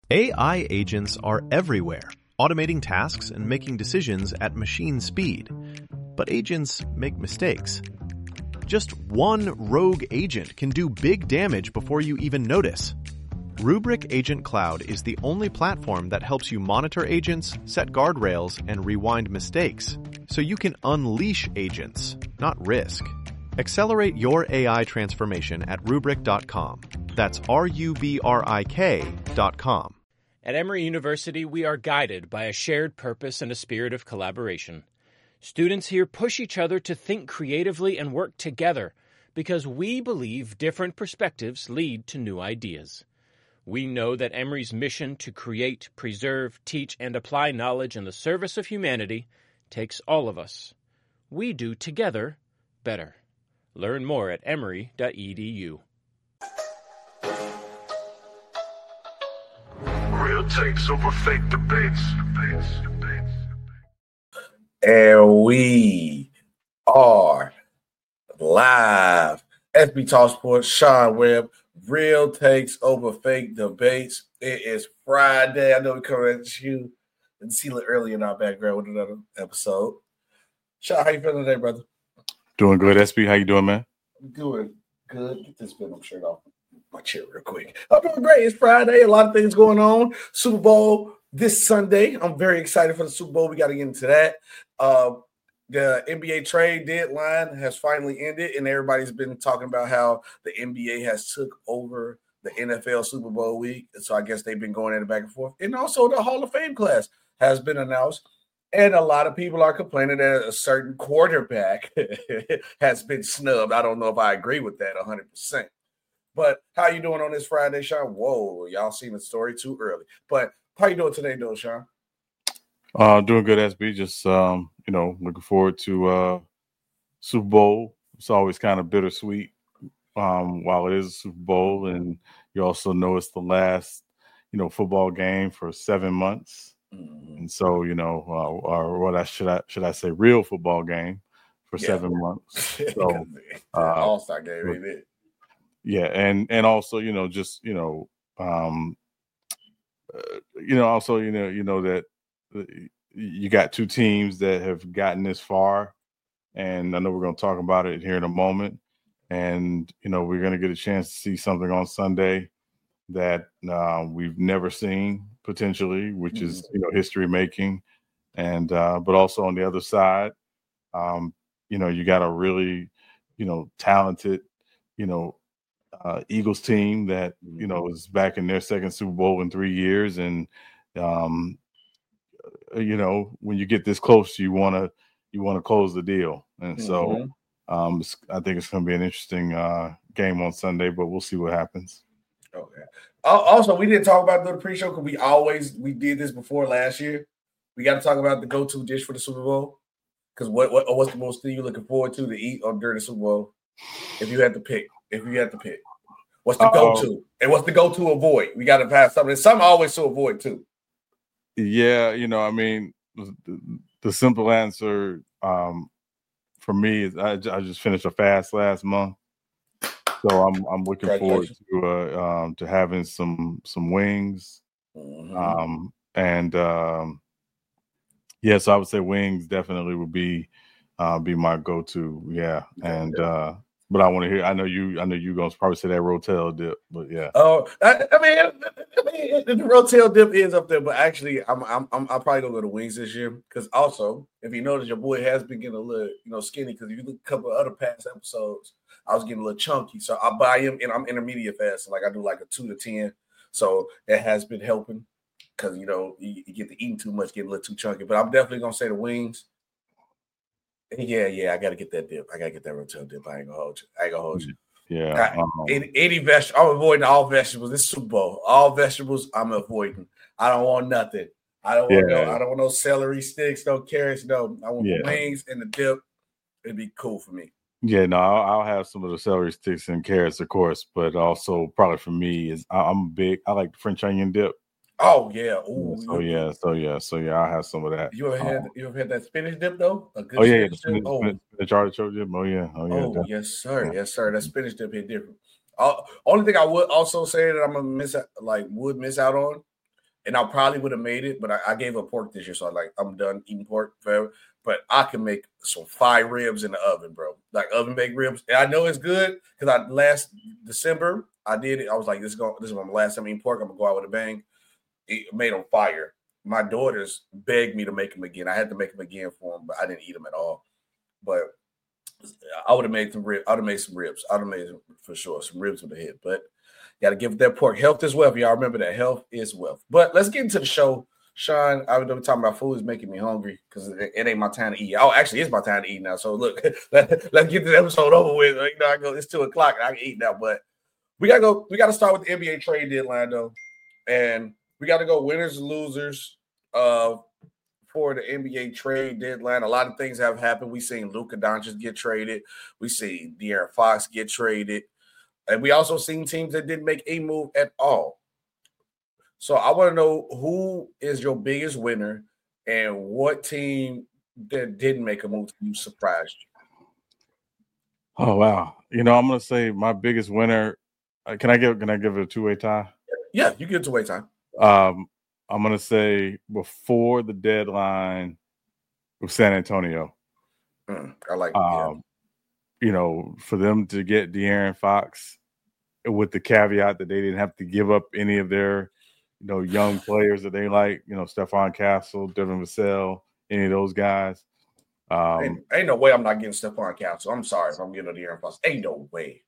AI agents are everywhere, automating tasks and making decisions at machine speed. But agents make mistakes. Just one rogue agent can do big damage before you even notice. Rubrik Agent Cloud is the only platform that helps you monitor agents, set guardrails, and rewind mistakes, so you can unleash agents, not risk. Accelerate your AI transformation at Rubrik.com. That's RUBRIK.com. At Emory University, we are guided by a shared purpose and a spirit of collaboration. Students here push each other to think creatively and work together because we believe different perspectives lead to new ideas. We know that Emory's mission to create, preserve, teach, and apply knowledge in the service of humanity takes all of us. We do together better. Learn more at emory.edu. Real takes over fake debates. And we are live. SB Talk Sports, Sean Webb, Real Takes Over Fake Debates. It is Friday. I know we coming at you and see it early in our background with another episode. Sean, how you feeling today, brother? Doing good, SB. How you doing, man? I'm doing good. Get this Venom shirt off my chair real quick. I'm doing great. It's Friday. A lot of things going on. Super Bowl this Sunday. I'm very excited for the Super Bowl. We got to get into that. The NBA trade deadline has finally ended, and everybody's been talking about how the NBA has took over the NFL Super Bowl week. And so I guess they've been going in the back and forth. And also the Hall of Fame class has been announced. And a lot of people are complaining that a certain quarterback has been snubbed. I don't know if I agree with that 100%. But how you doing on this Friday, Sean? Whoa, y'all seen the story too early. But how you doing today, though, Sean? Doing good, SB. Just looking forward to Super Bowl. It's always kind of bittersweet while it is a Super Bowl, and you also know it's the last football game for 7 months, and so or what should I say, real football game for 7 months. So All-Star game, ain't it? Yeah, and also that you got two teams that have gotten this far, and I know we're going to talk about it here in a moment. And we're going to get a chance to see something on Sunday that we've never seen potentially, which is history making. And but also on the other side, you got a really talented Eagles team that is back in their second Super Bowl in 3 years, and when you get this close, you want to close the deal, and so I think it's going to be an interesting game on Sunday, but we'll see what happens. Okay. Also, we didn't talk about the pre-show because we did this before last year. We got to talk about the go-to dish for the Super Bowl, because what's the most thing you're looking forward to eat during the Super Bowl? If you had to pick, what's the go-to and what's the go-to avoid? We got to pass something. There's something always to avoid too. Yeah, the simple answer for me is I just finished a fast last month, so I'm looking forward to having some wings, so I would say wings definitely would be my go-to. Yeah, and but I want to hear. I know you gonna probably say that Rotel dip, but yeah. Oh, I mean, the Rotel dip is up there, but actually, I'm probably gonna go to wings this year, because also, if you notice, your boy has been getting a little skinny, because if you look at a couple of other past episodes, I was getting a little chunky, so I buy him, and I'm intermediate fasting, like I do like a 2 to 10, so it has been helping, because you get to eating too much, getting a little too chunky, but I'm definitely gonna say the wings. Yeah, I gotta get that dip. I gotta get that Rotel dip. I ain't gonna hold you. Yeah. Any vegetable, I'm avoiding all vegetables. This Super Bowl, all vegetables I'm avoiding. I don't want nothing. I don't want no celery sticks, no carrots. No, I want the wings and the dip. It'd be cool for me. Yeah, no, I'll have some of the celery sticks and carrots, of course, but also probably for me is I like the French onion dip. Oh yeah. Ooh, so I'll have some of that. You ever had that spinach dip though? A good spinach artichoke dip. Oh yes, sir. Yes, sir. That spinach dip hit different. Only thing I would also say that I'm gonna miss out on and I probably would have made it, but I gave up pork this year, so I'm done eating pork forever. But I can make some fire ribs in the oven, bro. Like oven baked ribs. And I know it's good because last December I did it. I was like, this is my last time eating pork. I'm gonna go out with a bang. It made them fire. My daughters begged me to make them again. I had to make them again for them, but I didn't eat them at all. But I would have made some ribs. I would have made some ribs. I would have made for sure some ribs with the head. But got to give that pork. Health is wealth. Y'all remember that. Health is wealth. But let's get into the show. Sean, I've been talking about food is making me hungry because it ain't my time to eat. Oh, actually, it's my time to eat now. So look, let's get this episode over with. You know, it's 2:00 and I can eat now. But we gotta go. We gotta start with the NBA trade deadline though, and we gotta go winners and losers for the NBA trade deadline. A lot of things have happened. We seen Luka Doncic get traded. We see De'Aaron Fox get traded, and we also seen teams that didn't make a move at all. So I want to know who is your biggest winner and what team that didn't make a move you surprised you. Oh wow! I'm gonna say my biggest winner. Can I give it a two-way tie? Yeah, you get a two-way tie. I'm gonna say before the deadline with San Antonio. I like for them to get De'Aaron Fox with the caveat that they didn't have to give up any of their young players that they like, Stephon Castle, Devin Vassell, any of those guys. Ain't no way I'm not getting Stephon Castle. I'm sorry if I'm getting a De'Aaron Fox. Ain't no way.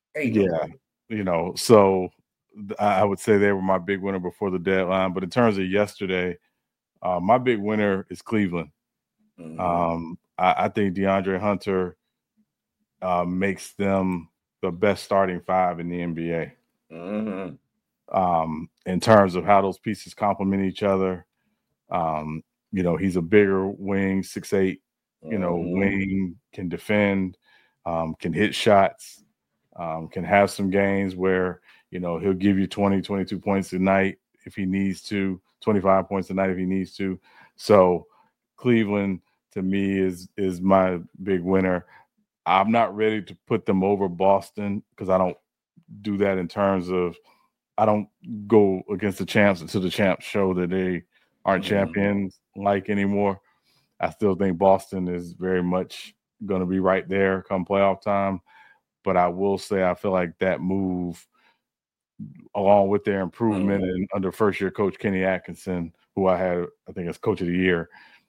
So I would say they were my big winner before the deadline. But in terms of yesterday, my big winner is Cleveland. Mm-hmm. I think DeAndre Hunter makes them the best starting five in the NBA. Mm-hmm. In terms of how those pieces complement each other. He's a bigger wing, 6'8", wing, can defend, can hit shots, can have some games where, he'll give you 20, 22 points a night if he needs to, 25 points a night if he needs to. So Cleveland, to me, is my big winner. I'm not ready to put them over Boston because I don't do that in terms of I don't go against the champs until the champs show that they aren't champions like anymore. I still think Boston is very much going to be right there come playoff time. But I will say I feel like that move, along with their improvement and under first-year coach Kenny Atkinson, who I had, I think, as coach of the year,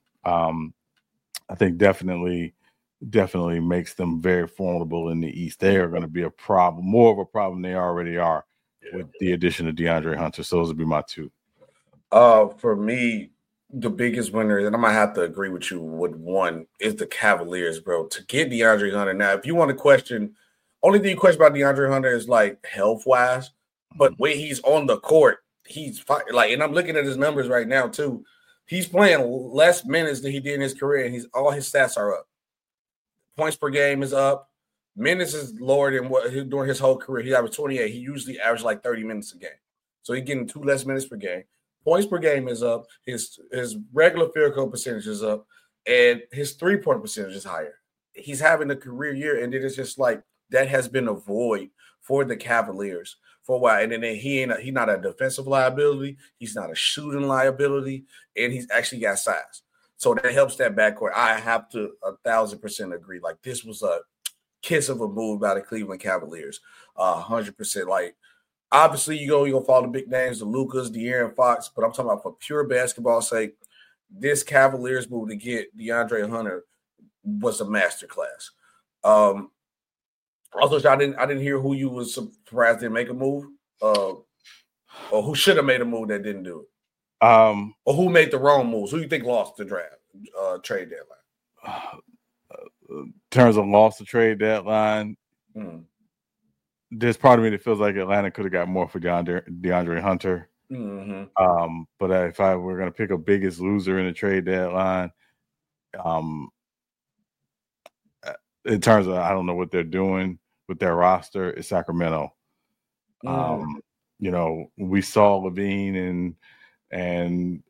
I think definitely makes them very formidable in the East. They are going to be a problem, more of a problem than they already are. With the addition of DeAndre Hunter. So those would be my two. For me, the biggest winner, and I might have to agree with you with one, is the Cavaliers, bro. To get DeAndre Hunter. Now, if you want to question, only thing you question about DeAndre Hunter is like health-wise, but when he's on the court, he's like, and I'm looking at his numbers right now too. He's playing less minutes than he did in his career, and all his stats are up. Points per game is up. Minutes is lower than what he during his whole career. He averaged 28. He usually averaged like 30 minutes a game. So he's getting 2 less minutes per game. Points per game is up. His regular field goal percentage is up. And his 3-point percentage is higher. He's having a career year. And then it's just like that has been a void for the Cavaliers for a while. And then he's not a defensive liability. He's not a shooting liability. And he's actually got size. So that helps that backcourt. I have to 1,000% agree. Like this was a kiss of a move by the Cleveland Cavaliers, 100%. Like, obviously, you're gonna follow the big names, the Lukas, De'Aaron Fox, but I'm talking about for pure basketball sake, this Cavaliers move to get DeAndre Hunter was a masterclass. Also, I didn't hear who you was surprised didn't make a move, or who should have made a move that didn't do it, or who made the wrong moves. Who you think lost the draft trade deadline? In terms of loss to trade deadline, there's part of me that feels like Atlanta could have got more for DeAndre Hunter. Mm-hmm. But if I were going to pick a biggest loser in the trade deadline, in terms of I don't know what they're doing with their roster, it's Sacramento. We saw Levine and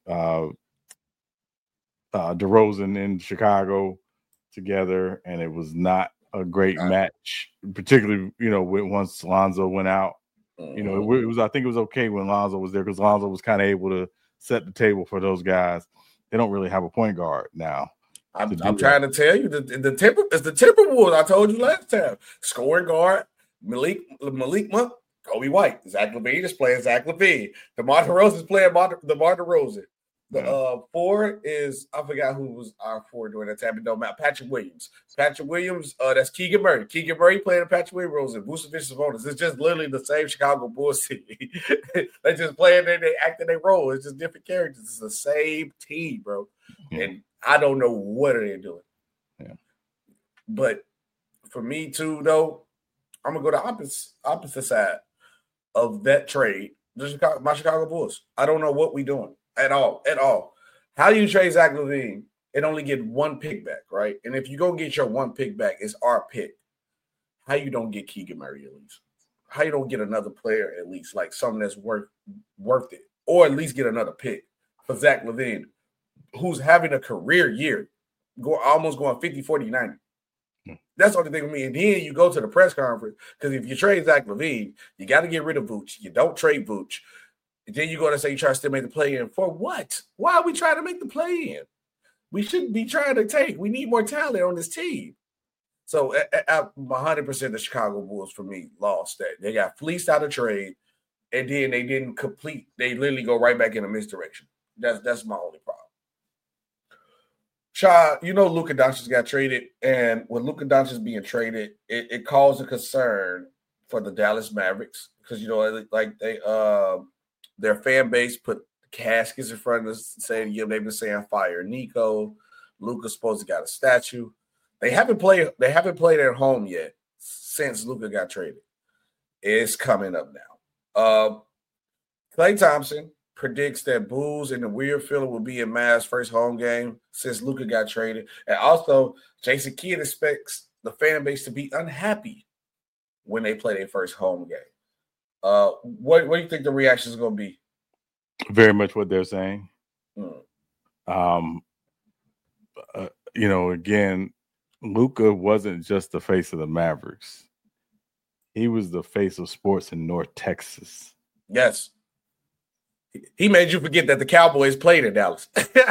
DeRozan in Chicago together, and it was not a great match, particularly once Lonzo went out. It was I think it was okay when Lonzo was there because Lonzo was kind of able to set the table for those guys. They don't really have a point guard now. I'm trying to tell you the Timberwolves. I told you last time. Scoring guard, Malik Monk, Kobe White, Zach LaVine is playing Zach LaVine. DeMar DeRozan is playing DeMar DeRozan. The forward is, I forgot who was our forward during that time. It don't matter. Patrick Williams. That's Keegan Murray. Keegan Murray playing Patrick Williams and Vucevic Sabonis. It's just literally the same Chicago Bulls team. They just playing there, they acting their role. It's just different characters. It's the same team, bro. Yeah. And I don't know what are they doing. Yeah. But for me too, though, I'm gonna go the opposite side of that trade. My Chicago Bulls. I don't know what we're doing. At all. How do you trade Zach LaVine and only get one pick back, right? And if you go get your one pick back, it's our pick. How you don't get Keegan Murray at least? How you don't get another player at least, like something that's worth it, or at least get another pick for Zach LaVine, who's having a career year, almost going 50, 40, 90. That's the only thing with me. And then you go to the press conference, because if you trade Zach LaVine, you got to get rid of Vooch. You don't trade Vooch. Then you go to say you try to still make the play in. For what? Why are we trying to make the play in? We shouldn't be trying to tank. We need more talent on this team. So 100% the Chicago Bulls, for me, lost that. They got fleeced out of trade, and then they didn't complete. They literally go right back in a misdirection. That's my only problem. Shaw, Luka Doncic got traded, and when Luka Doncic being traded, it caused a concern for the Dallas Mavericks because their fan base put caskets in front of us saying, they've been saying fire Nico. Luka's supposed to got a statue. They haven't played at home yet since Luka got traded. It's coming up now. Klay Thompson predicts that Bulls and the Weird Feeling will be in Mavs' first home game since Luka got traded. And also, Jason Kidd expects the fan base to be unhappy when they play their first home game. What do you think the reaction is going to be? Very much what they're saying. Again, Luka wasn't just the face of the Mavericks. He was the face of sports in North Texas. Yes. He made you forget that the Cowboys played in Dallas.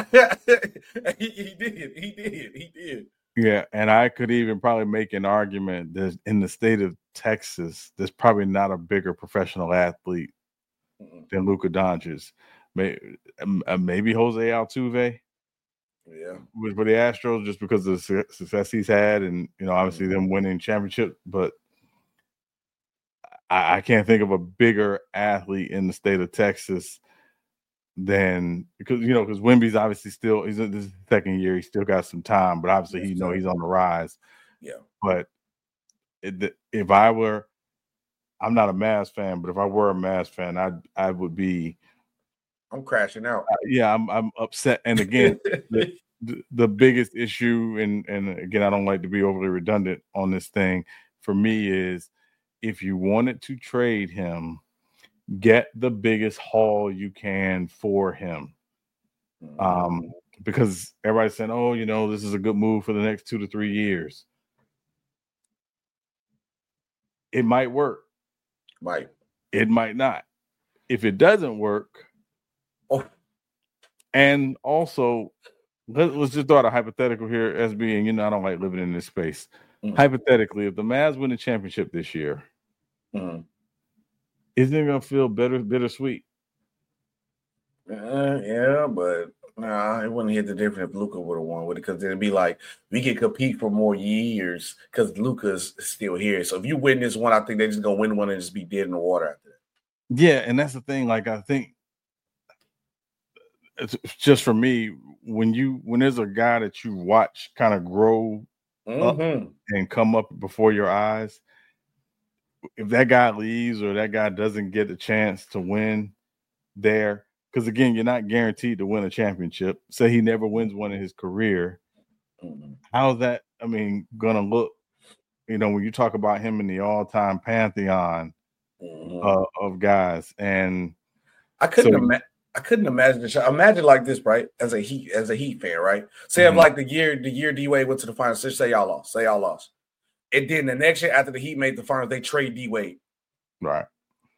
He did. Yeah, and I could even probably make an argument that in the state of Texas, there's probably not a bigger professional athlete than Luka Doncic. Maybe Jose Altuve. Yeah, for the Astros, just because of the success he's had, and obviously them winning championship. But I can't think of a bigger athlete in the state of Texas than because Wemby's obviously still he's in his second year. He still got some time, but obviously he's on the rise. Yeah. But if I were, I'm not a Mavs fan, but if I were a Mavs fan, I would be. I'm crashing out. I'm upset. And again, the biggest issue, and again, I don't like to be overly redundant on this thing, for me is if you wanted to trade him, get the biggest haul you can for him. Because everybody's saying, this is a good move for the next 2 to 3 years. It might work. It might not. If it doesn't work, and also, let's just throw out a hypothetical here, SB, and I don't like living in this space. Hypothetically, if the Mavs win the championship this year, isn't it going to feel bittersweet? Yeah, but it wouldn't hit the difference if Luka would have won with it, because then it'd be like we can compete for more years because Luka's still here. So if you win this one, I think they're just going to win one and just be dead in the water after that. Yeah, and that's the thing. Like, I think it's just for me, when there's a guy that you watch kind of grow up and come up before your eyes, if that guy leaves or that guy doesn't get a chance to win there, because again, you're not guaranteed to win a championship. Say he never wins one in his career. How's that, gonna look? When you talk about him in the all-time pantheon of guys, and I couldn't imagine the shot. Imagine like this, right? As a Heat fan, right? Say if like the year D-Wade went to the finals, say y'all lost. And then the next year after the Heat made the finals, they trade D-Wade. Right.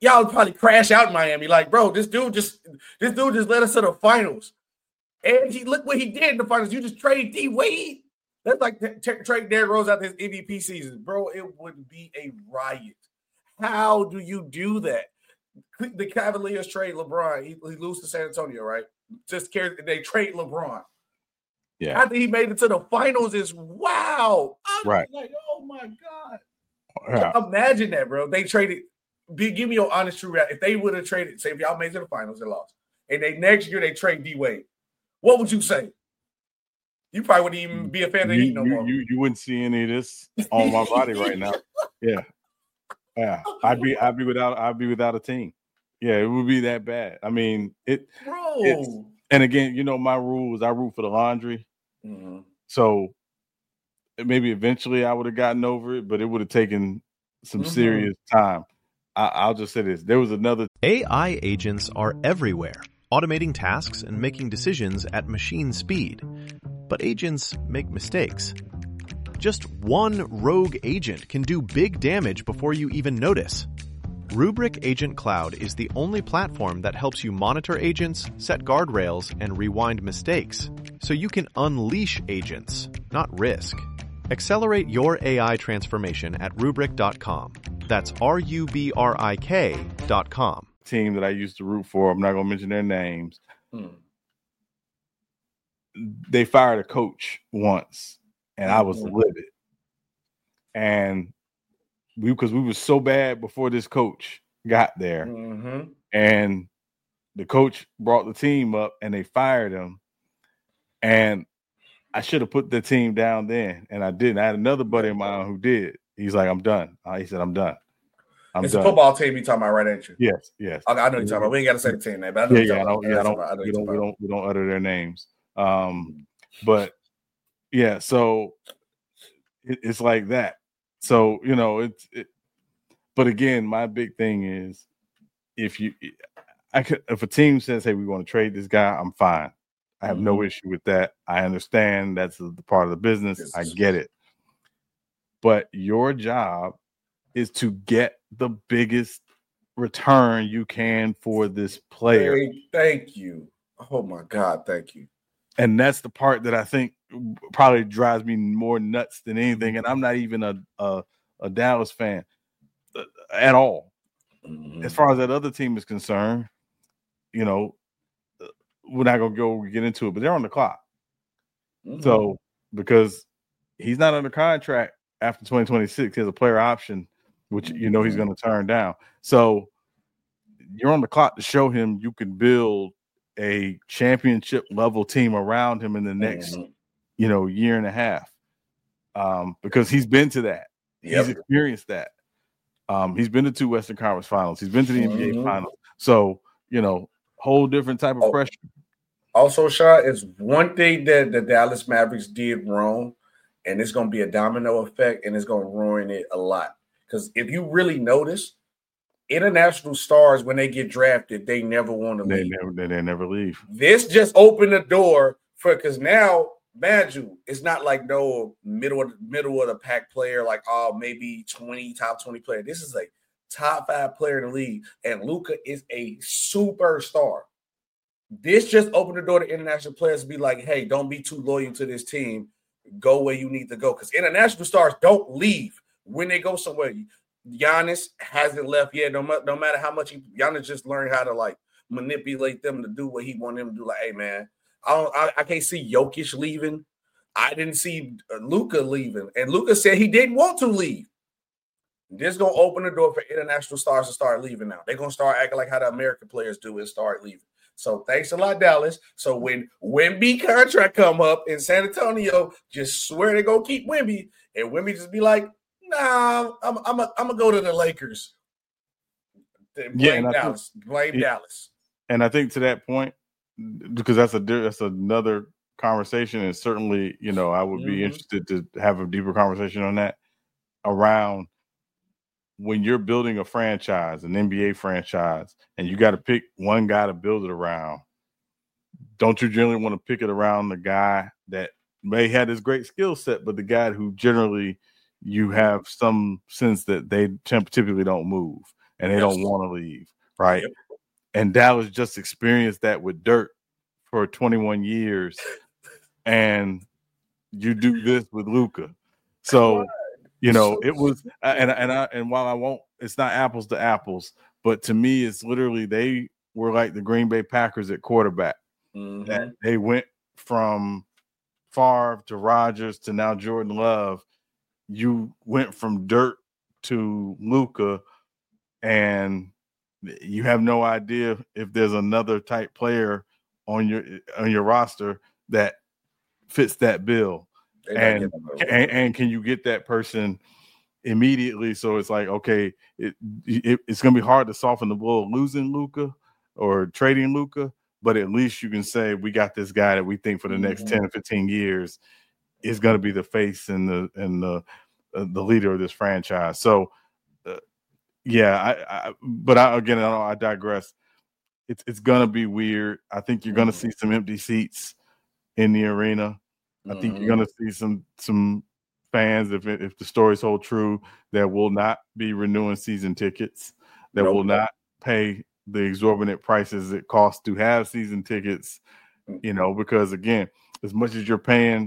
y'all would probably crash out in Miami. Like, bro, this dude just led us to the finals. And look what he did in the finals. You just trade D-Wade. That's like trade Derrick Rose out his MVP season. Bro, it would be a riot. How do you do that? The Cavaliers trade LeBron. He lose to San Antonio, right? They trade LeBron. Yeah. After he made it to the finals is wow. I'm right. Like, oh my God. Yeah. Imagine that, bro. They traded. Give me your honest true reaction. If they would have traded, say if y'all made it to the finals and lost, and next year they trade D-Wade, what would you say? You probably wouldn't even be a fan of the Heat no more. You wouldn't see any of this on my body right now. Yeah. I'd be without a team. Yeah, it would be that bad. I mean, bro. And again, you know, my rule is I root for the laundry. Mm-hmm. So maybe eventually I would have gotten over it, but it would have taken some serious time. I'll just say this. There was another. AI agents are everywhere, automating tasks and making decisions at machine speed. But agents make mistakes. Just one rogue agent can do big damage before you even notice. Rubrik Agent Cloud is the only platform that helps you monitor agents, set guardrails, and rewind mistakes, so you can unleash agents, not risk. Accelerate your AI transformation at Rubrik.com. That's RUBRIK.com. Team that I used to root for, I'm not going to mention their names. They fired a coach once, and I was livid. And because we were so bad before this coach got there, and the coach brought the team up, and they fired him. And I should have put the team down then, and I didn't. I had another buddy of mine who did. He's like, "I'm done." He said, "I'm done." It's a football team you're talking about, right? Ain't you? Yes. I know you're talking about. We ain't got to say the team name, but I know you're talking about. We don't utter their names. But yeah, so it's like that. So, you know, but again, my big thing is if a team says, "Hey, we want to trade this guy," I'm fine. I have no issue with that. I understand that's the part of the business. I get it. But your job is to get the biggest return you can for this player. Thank you. Oh my God, thank you. And that's the part that I think probably drives me more nuts than anything. And I'm not even a Dallas fan at all. As far as that other team is concerned, you know, we're not gonna get into it, but they're on the clock. So because he's not under contract after 2026, he has a player option, which you know he's going to turn down. So you're on the clock to show him you can build a championship level team around him in the next, year and a half, because he's been to that. He's experienced that. He's been to 2 Western Conference Finals. He's been to the NBA Finals. So whole different type of pressure. Also, Sean, it's one thing that the Dallas Mavericks did wrong, and it's going to be a domino effect, and it's going to ruin it a lot. Because if you really notice, international stars, when they get drafted, they never want to leave. They never leave. This just opened the door because now, imagine, it's not like no middle of the pack player, like maybe top 20 player. This is a top 5 player in the league, and Luka is a superstar. This just opened the door to international players to be like, hey, don't be too loyal to this team. Go where you need to go. Because international stars don't leave when they go somewhere. Giannis hasn't left yet. No matter how much Giannis just learned how to manipulate them to do what he wanted them to do. Like, hey, man, I can't see Jokic leaving. I didn't see Luka leaving. And Luka said he didn't want to leave. This is going to open the door for international stars to start leaving now. They're going to start acting like how the American players do and start leaving. So thanks a lot, Dallas. So when Wemby contract come up in San Antonio, just swear they're going to keep Wemby. And Wemby just be like, nah, I'm gonna go to the Lakers. Blame Dallas. Dallas. And I think to that point, because that's another conversation, and certainly, I would be interested to have a deeper conversation on that around when you're building a franchise, an NBA franchise, and you got to pick one guy to build it around. Don't you generally want to pick it around the guy that may have this great skill set, but the guy who generally you have some sense that they typically don't move? and they don't want to leave, right? Yep. And Dallas just experienced that with Dirk for 21 years, and you do this with Luka. So, it was, and while I won't, it's not apples to apples, but to me, it's literally they were like the Green Bay Packers at quarterback. And they went from Favre to Rodgers to now Jordan Love. You went from Dirk to Luka, and you have no idea if there's another type player on your roster that fits that bill. And can you get that person immediately? So it's like, okay, it's going to be hard to soften the blow of losing Luka or trading Luka, but at least you can say we got this guy that we think for the next 10 or 15 years is going to be the face and the leader of this franchise. So, I digress. It's going to be weird. I think you're going to see some empty seats in the arena. I think you're going to see some fans, if the stories hold true, that will not be renewing season tickets, that will not pay the exorbitant prices it costs to have season tickets, because, again, as much as you're paying,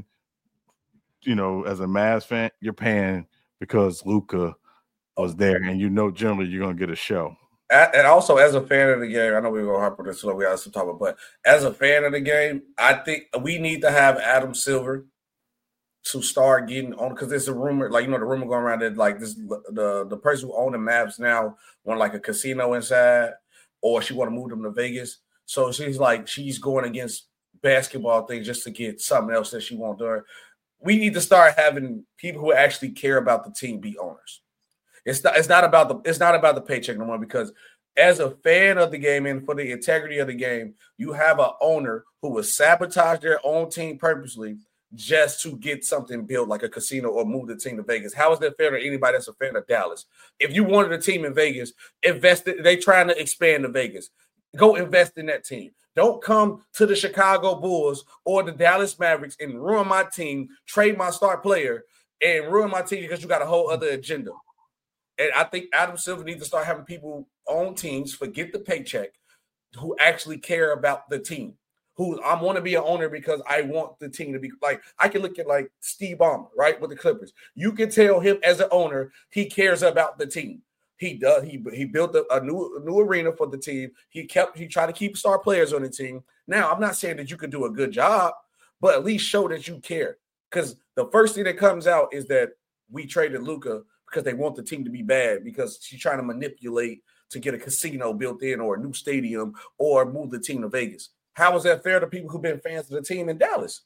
as a Mavs fan, you're paying because Luka was there, and generally you're going to get a show. And also, as a fan of the game, I know we're going to harp on this, so we got some time, but as a fan of the game, I think we need to have Adam Silver to start getting on, because there's a rumor, the rumor going around that the person who owns the Mavs now want a casino inside, or she want to move them to Vegas. So she's going against basketball things just to get something else that she won't do. We need to start having people who actually care about the team be owners. It's not about the paycheck no more, because as a fan of the game and for the integrity of the game, you have an owner who will sabotage their own team purposely just to get something built like a casino or move the team to Vegas. How is that fair to anybody that's a fan of Dallas? If you wanted a team in Vegas, they trying to expand to Vegas. Go invest in that team. Don't come to the Chicago Bulls or the Dallas Mavericks and ruin my team, trade my star player, and ruin my team because you got a whole other agenda. And I think Adam Silver needs to start having people on teams, forget the paycheck, who actually care about the team. Who I want to be an owner because I want the team to be I can look at Steve Ballmer, right, with the Clippers. You can tell him as an owner, he cares about the team. He does. He built a new arena for the team. He tried to keep star players on the team. Now, I'm not saying that you can do a good job, but at least show that you care. Because the first thing that comes out is that we traded Luka because they want the team to be bad, because she's trying to manipulate to get a casino built in or a new stadium or move the team to Vegas. How is that fair to people who've been fans of the team in Dallas?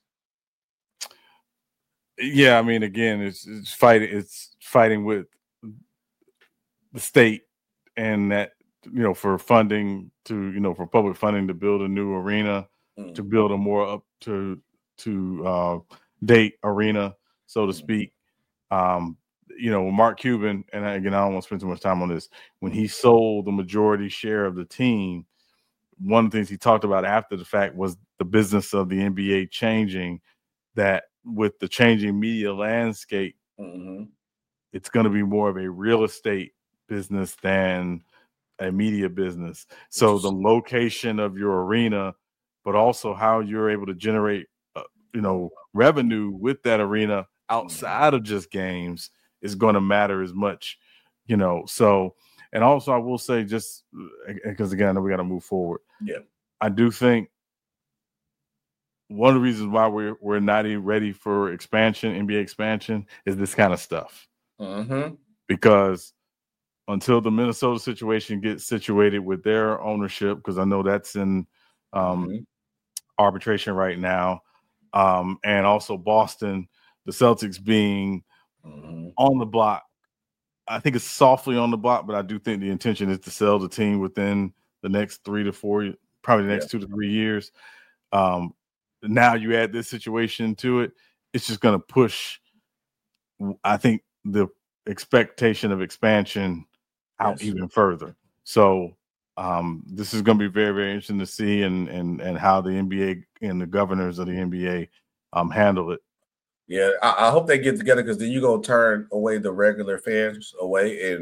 Yeah, I mean, again, it's fighting with the state, and that, for funding for public funding to build a new arena, to build a more up to date arena, so to speak. Mark Cuban, and again, I don't want to spend too much time on this, when he sold the majority share of the team, one of the things he talked about after the fact was the business of the NBA changing, that with the changing media landscape, it's going to be more of a real estate business than a media business. So the location of your arena, but also how you're able to generate, revenue with that arena outside of just games is going to matter as much, So, and also I will say, just because again, I know we got to move forward. Yeah, I do think one of the reasons why we're not even ready for expansion, NBA expansion, is this kind of stuff. Because until the Minnesota situation gets situated with their ownership, because I know that's in arbitration right now, and also Boston, the Celtics being on the block. I think it's softly on the block, but I do think the intention is to sell the team within the next 3 to 4, probably the next 2 to 3 years. Now you add this situation to it, it's just going to push, I think, the expectation of expansion out even further. So this is going to be very, very interesting to see and how the NBA and the governors of the NBA handle it. Yeah, I hope they get together, because then you're going to turn away the regular fans away, and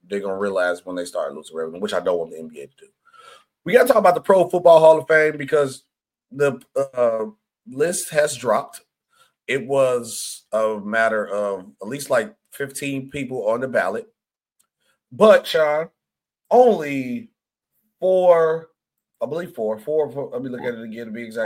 they're going to realize when they start losing revenue, which I don't want the NBA to do. We got to talk about the Pro Football Hall of Fame because the list has dropped. It was a matter of at least like 15 people on the ballot. But, Sean, only four, let me look at it again to be exact.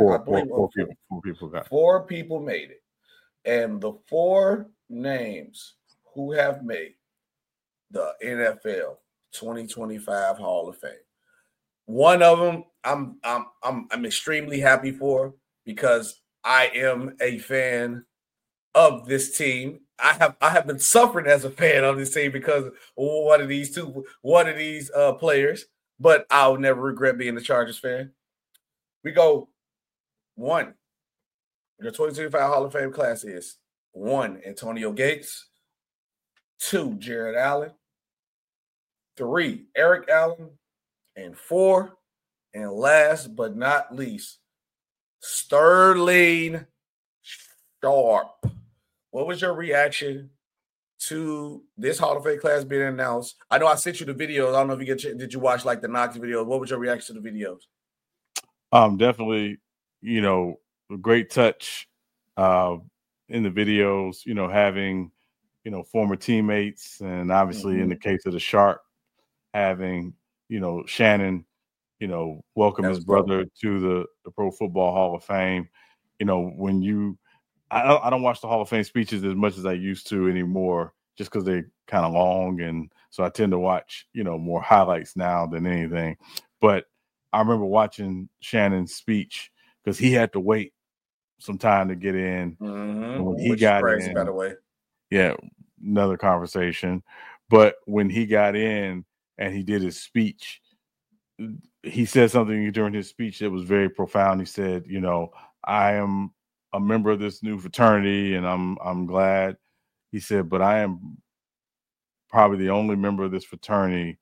Four people made it. And the four names who have made the NFL 2025 Hall of Fame. One of them I'm extremely happy for because I am a fan of this team. I have been suffering as a fan of this team because of one of these players, but I'll never regret being a Chargers fan. We go 1. Your 2025 Hall of Fame class is 1, Antonio Gates, 2, Jared Allen, 3, Eric Allen, and 4, and last but not least, Sterling Sharp. What was your reaction to this Hall of Fame class being announced? I know I sent you the videos. I don't know if did you watch like the Knox videos? What was your reaction to the videos? Definitely, a great touch in the videos, having, former teammates, and obviously in the case of the Sharp, having, Shannon, welcome his brother to the Pro Football Hall of Fame. When I don't watch the Hall of Fame speeches as much as I used to anymore, just because they're kind of long, and so I tend to watch, more highlights now than anything. But I remember watching Shannon's speech because he had to wait some time to get in. And when he got in, by the way, yeah, another conversation. But when he got in and he did his speech, he said something during his speech that was very profound. He said, I am a member of this new fraternity, and I'm glad. He said, but I am probably the only member of this fraternity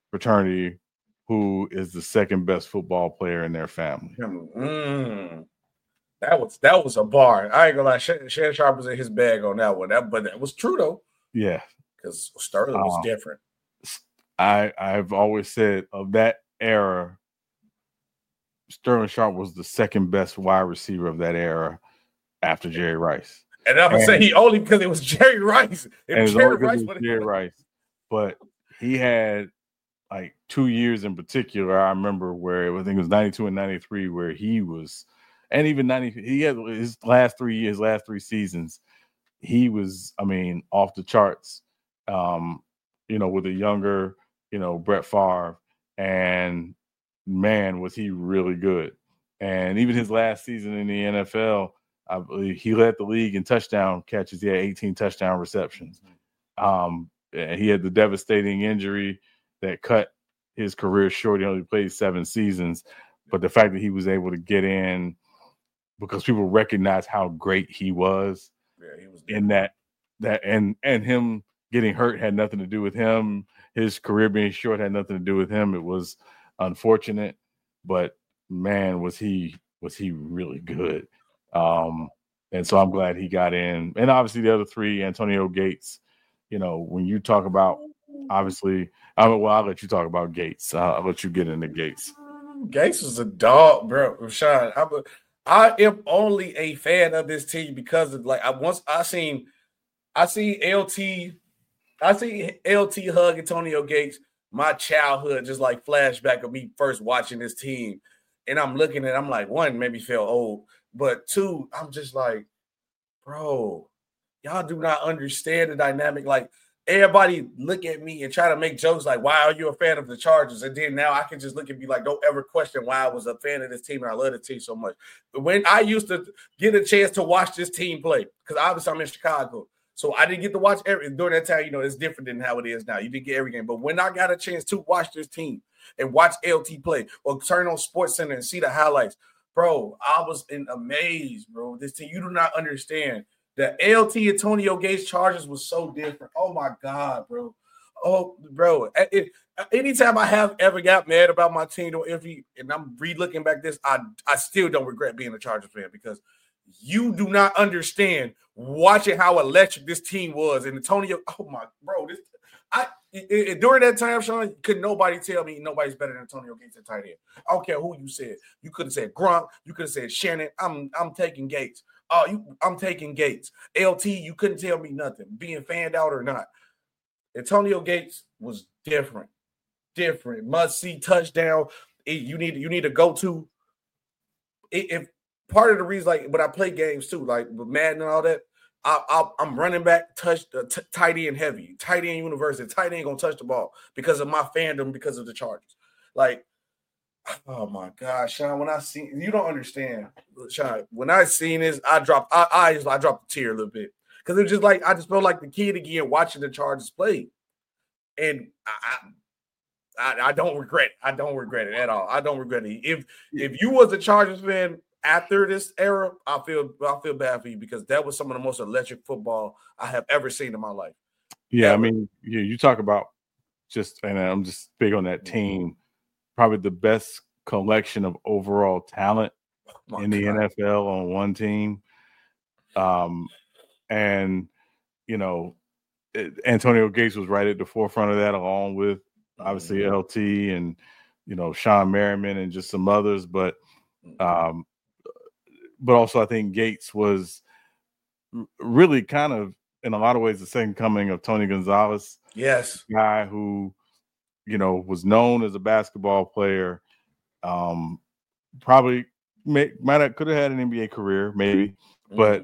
who is the second best football player in their family. That was a bar. I ain't gonna lie. Shannon Sharp was in his bag on that one. But that was true though. Yeah, because Sterling was different. I've always said of that era, Sterling Sharp was the second best wide receiver of that era after Jerry Rice. And I'm gonna say he only because it was Jerry Rice. Jerry Rice. But he had like 2 years in particular. I remember where I think it was 92 and 93, where he was, and even 90. He had his last 3 seasons. He was, off the charts. With a younger, Brett Favre, and man, was he really good. And even his last season in the NFL, I believe he led the league in touchdown catches. He had 18 touchdown receptions. He had the devastating injury that cut his career short. He only played 7 seasons, but the fact that he was able to get in because people recognized how great he was, he was in that and him getting hurt had nothing to do with him. His career being short had nothing to do with him. It was unfortunate, but man, was he really good. And so I'm glad he got in. And obviously the other 3, Antonio Gates, when you talk about, obviously, I'll let you talk about Gates. I'll let you get into Gates. Gates was a dog, bro. Sean, I am only a fan of this team because of I seen LT hug Antonio Gates. My childhood just like flashback of me first watching this team, and I'm looking at, I'm like, 1, maybe feel old, but 2, I'm just like, bro, y'all do not understand the dynamic. Like, everybody look at me and try to make jokes like, why are you a fan of the Chargers? And then now I can just look and be like, don't ever question why I was a fan of this team and I love the team so much. When I used to get a chance to watch this team play, because obviously I'm in Chicago, so I didn't get to watch during that time. It's different than how it is now. You didn't get every game. But when I got a chance to watch this team and watch LT play or turn on SportsCenter and see the highlights, bro, I was amazed, bro. This team, you do not understand. The LT Antonio Gates Chargers was so different. Oh, my God, bro. Oh, bro. Anytime I have ever got mad about my team, and I'm re-looking back this, I still don't regret being a Chargers fan because you do not understand watching how electric this team was. And Antonio, oh, my, bro, During that time, Sean, could nobody tell me nobody's better than Antonio Gates at tight end. I don't care who you said. You could have said Gronk. You could have said Shannon. I'm taking Gates. I'm taking Gates. LT, you couldn't tell me nothing, being fanned out or not. Antonio Gates was different. Must see touchdown. You need to go to. If part of the reason, like when I play games too, like with Madden and all that, I'm running back, tight end heavy, tight end university, tight end gonna touch the ball because of my fandom, because of the Chargers. Like, oh my gosh, Sean, when I see, you don't understand, Sean. When I seen this, I dropped a tear a little bit because it was just like I just felt like the kid again watching the Chargers play, and I don't regret it. I don't regret it at all. I don't regret it. If you was a Chargers fan after this era, I feel bad for you because that was some of the most electric football I have ever seen in my life. Yeah, ever. I mean, you talk about and I'm just big on that team, probably the best collection of overall talent in the NFL on one team. And Antonio Gates was right at the forefront of that, along with obviously LT and Sean Merriman and just some others, but also I think Gates was really kind of in a lot of ways the second coming of Tony Gonzalez. Yes, guy who was known as a basketball player, probably could have had an NBA career maybe, but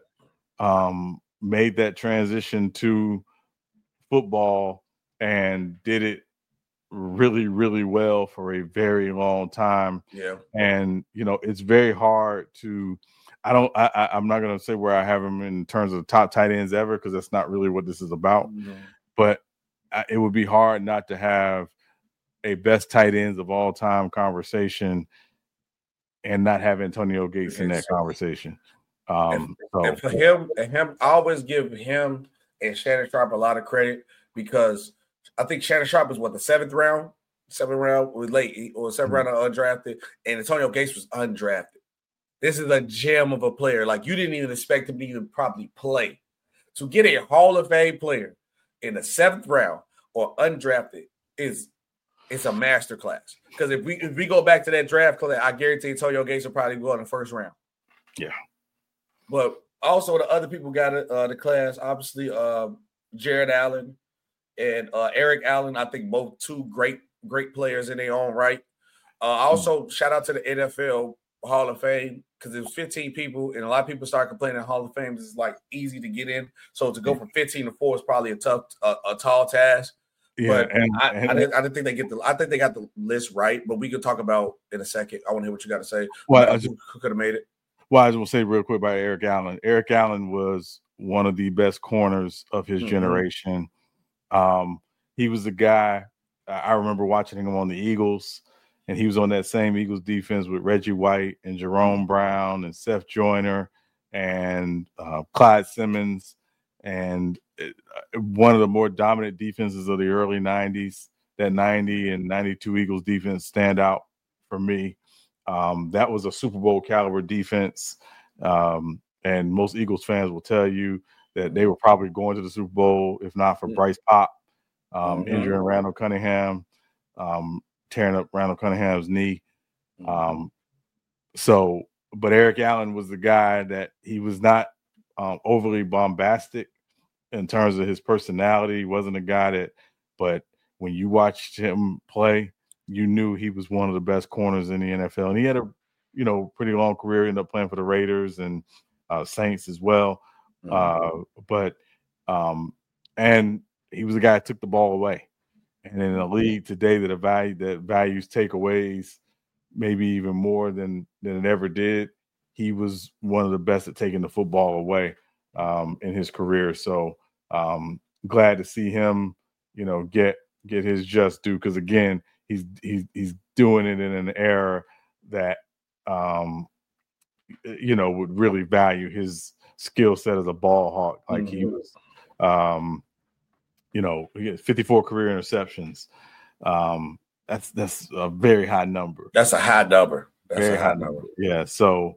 made that transition to football and did it really, really well for a very long time. Yeah. And, it's very hard to, I'm not going to say where I have him in terms of top tight ends ever, because that's not really what this is about. But it would be hard not to have a best tight ends of all time conversation and not have Antonio Gates in that conversation. And for him, I always give him and Shannon Sharpe a lot of credit because I think Shannon Sharpe was the seventh round was late or seventh round undrafted, and Antonio Gates was undrafted. This is a gem of a player. Like, you didn't even expect him to even probably play. To get a Hall of Fame player in the seventh round or undrafted it's a masterclass. Because if we go back to that draft class, I guarantee Antonio Gates will probably go in the first round. Yeah. But also the other people got the class, obviously Jared Allen and Eric Allen. I think both two great players in their own right. Also, shout out to the NFL Hall of Fame because it was 15 people, and a lot of people start complaining Hall of Fame is like easy to get in. So to go from 15 to 4 is probably a tall task. Yeah, but I didn't think they get I think they got the list right, but we could talk about in a second. I want to hear what you got to say. Well, who could have made it? Well, I just want to say real quick about Eric Allen. Eric Allen was one of the best corners of his generation. He was a guy, I remember watching him on the Eagles, and he was on that same Eagles defense with Reggie White and Jerome Brown and Seth Joyner and Clyde Simmons, and one of the more dominant defenses of the early 90s. That 90 and 92 Eagles defense stand out for me. That was a Super Bowl caliber defense. And most Eagles fans will tell you that they were probably going to the Super Bowl if not for Bryce Pop injuring Randall Cunningham, tearing up Randall Cunningham's knee. But Eric Allen was the guy that he was not overly bombastic in terms of his personality. He wasn't a guy but when you watched him play, you knew he was one of the best corners in the NFL. And he had a, pretty long career, ended up playing for the Raiders and Saints as well. And he was a guy that took the ball away. And in a league today that values takeaways maybe even more than it ever did, he was one of the best at taking the football away in his career. So glad to see him, get his just due, because again, he's doing it in an era that would really value his skill set as a ball hawk. Like he was, he had 54 career interceptions. That's a very high number. That's a high number. Very high number. Yeah. So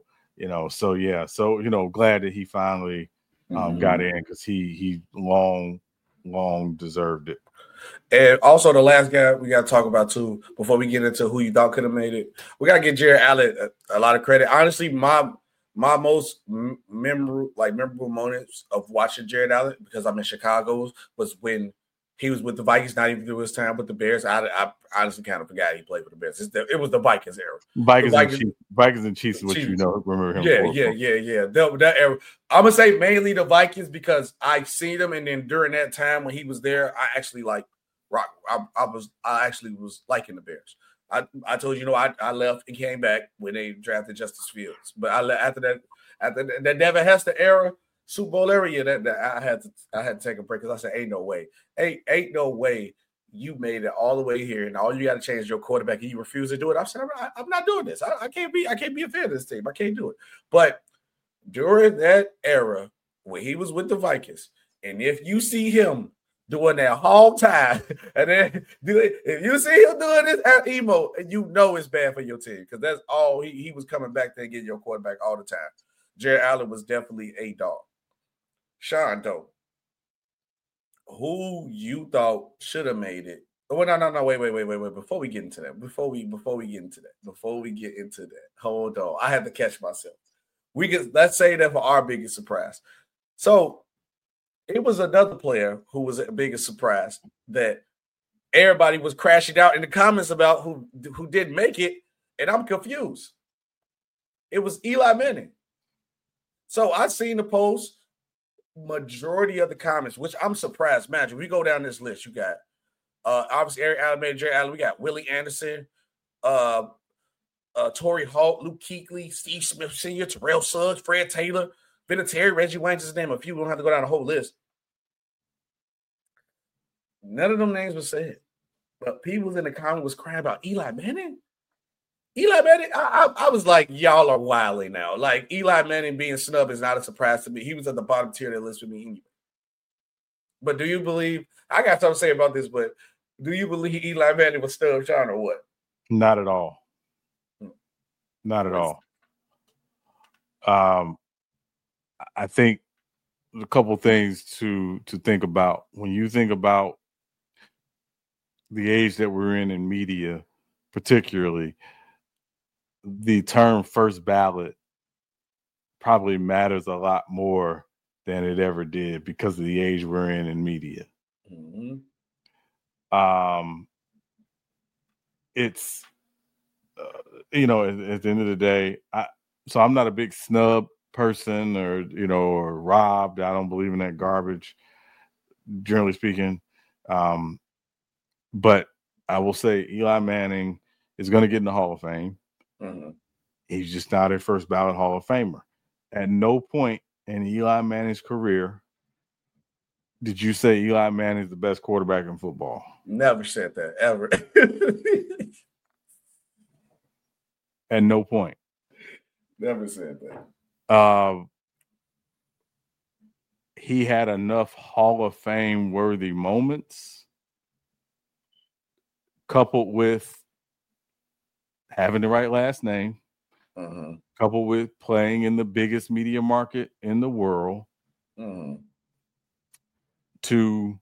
glad that he finally got in, because he long deserved it. And also the last guy we got to talk about too before we get into who you thought could have made it. We got to give Jared Allen a lot of credit. Honestly, my most memorable moments of watching Jared Allen, because I'm in Chicago, was when he was with the Vikings, not even through his time with the Bears. I honestly kind of forgot he played for the Bears. It was the Vikings era. Vikings and Chiefs is what Chiefs. you know. Remember him? Yeah. That era. I'm gonna say mainly the Vikings because I've seen them, and then during that time when he was there, I actually like rock. I actually was liking the Bears. I told you, I left and came back when they drafted Justice Fields, but after that Devin Hester era, Super Bowl era, that I had to take a break because I said, ain't no way you made it all the way here, and all you got to change is your quarterback, and you refuse to do it. I said, I'm not doing this. I can't be a fan of this team. I can't do it. But during that era when he was with the Vikings, and if you see him doing that whole time, and then if you see him doing this at emo, you know it's bad for your team because that's all he was coming back there and getting your quarterback all the time. Jared Allen was definitely a dog. Sean, though, who you thought should have made it? Oh, no, wait. Before we get into that, hold on. I had to catch myself. Let's say that for our biggest surprise. So it was another player who was a biggest surprise that everybody was crashing out in the comments about who didn't make it, and I'm confused. It was Eli Manning. So I seen the post, majority of the comments, which I'm surprised. Imagine we go down this list. You got obviously Eric Allen, Jerry Allen. We got Willie Anderson, Torrey Holt, Luke Kuechly, Steve Smith Sr., Terrell Suggs, Fred Taylor, Vinatieri, Reggie Wayne, just name a few. We don't have to go down the whole list. None of them names were said, but people in the comments was crying about Eli Manning. Eli Manning, I was like, y'all are wilding now. Like, Eli Manning being snubbed is not a surprise to me. He was at the bottom tier of that list with me anyway. But do you believe – I got something to say about this, but do you believe Eli Manning was snubbed, Sean, or what? Not at all. Not at all. I think a couple things to think about. When you think about the age that we're in media, particularly – the term first ballot probably matters a lot more than it ever did because of the age we're in media. Mm-hmm. It's, at the end of the day, I'm not a big snub person or robbed. I don't believe in that garbage, generally speaking. But I will say Eli Manning is going to get in the Hall of Fame. Mm-hmm. He's just not a first ballot Hall of Famer. At no point in Eli Manning's career did you say Eli Manning is the best quarterback in football. Never said that, ever. At no point. Never said that. He had enough Hall of Fame worthy moments coupled with having the right last name, coupled with playing in the biggest media market in the world, to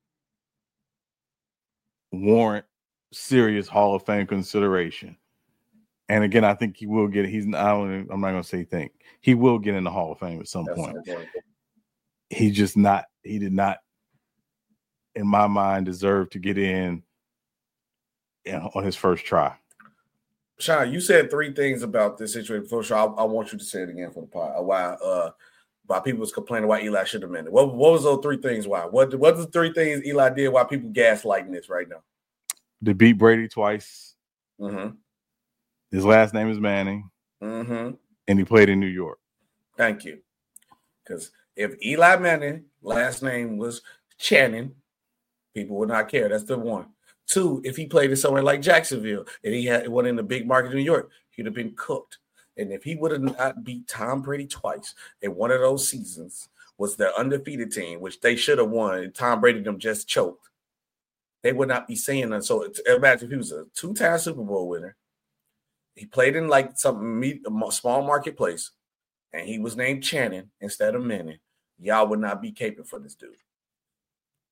warrant serious Hall of Fame consideration. And again, I think he will get it. I'm not going to say think. He will get in the Hall of Fame at some point. He did not, in my mind, deserve to get in on his first try. Sean, you said three things about this situation before, so I want you to say it again for the pod. Why people was complaining why Eli should have been it. What was those three things? Why? What the three things Eli did? Why people gaslighting this right now? To beat Brady twice. Mm-hmm. His last name is Manning. Mm-hmm. And he played in New York. Thank you. Because if Eli Manning last name was Channing, people would not care. That's the one. Two, if he played in somewhere like Jacksonville and he had one in the big market in New York, he'd have been cooked. And if he would have not beat Tom Brady twice in one of those seasons, was their undefeated team, which they should have won, and Tom Brady them just choked, they would not be saying that. So imagine if he was a two-time Super Bowl winner. He played in like a small marketplace, and he was named Channing instead of Manning. Y'all would not be caping for this dude.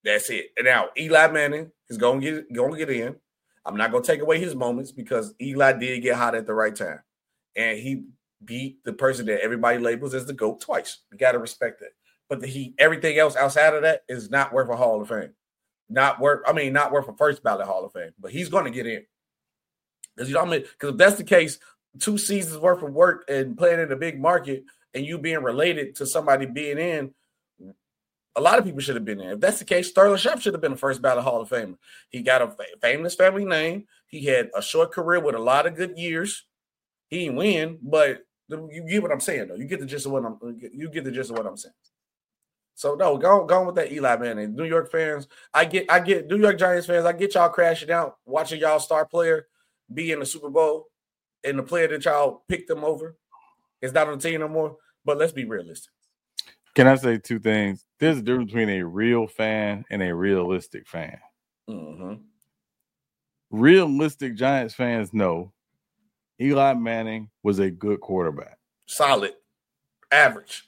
That's it. And now Eli Manning is going to get in. I'm not going to take away his moments because Eli did get hot at the right time. And he beat the person that everybody labels as the GOAT twice. You got to respect that. But everything else outside of that is not worth a Hall of Fame. Not worth a first ballot Hall of Fame. But he's going to get in. Because if that's the case, 2 seasons worth of work and playing in a big market and you being related to somebody being in, a lot of people should have been there. If that's the case, Sterling Sharp should have been the first ballot Hall of Famer. He got a famous family name. He had a short career with a lot of good years. He didn't win, but you get what I'm saying, though. You get the gist of what I'm saying. So no, go on with that Eli Manning. New York fans, I get New York Giants fans. I get y'all crashing out watching y'all star player be in the Super Bowl, and the player that y'all picked them over is not on the team no more. But let's be realistic. Can I say 2 things? There's a difference between a real fan and a realistic fan. Mm-hmm. Realistic Giants fans know Eli Manning was a good quarterback. Solid. Average.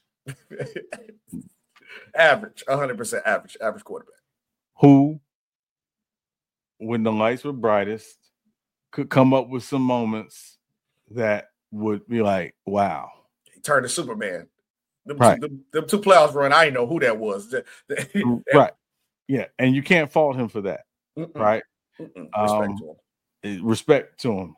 Average. 100% average. Average quarterback. Who, when the lights were brightest, could come up with some moments that would be like, wow. He turned to Superman. Them 2 playoffs run, I didn't know who that was. Right. Yeah. And you can't fault him for that. Mm-mm. Right. Respect to him.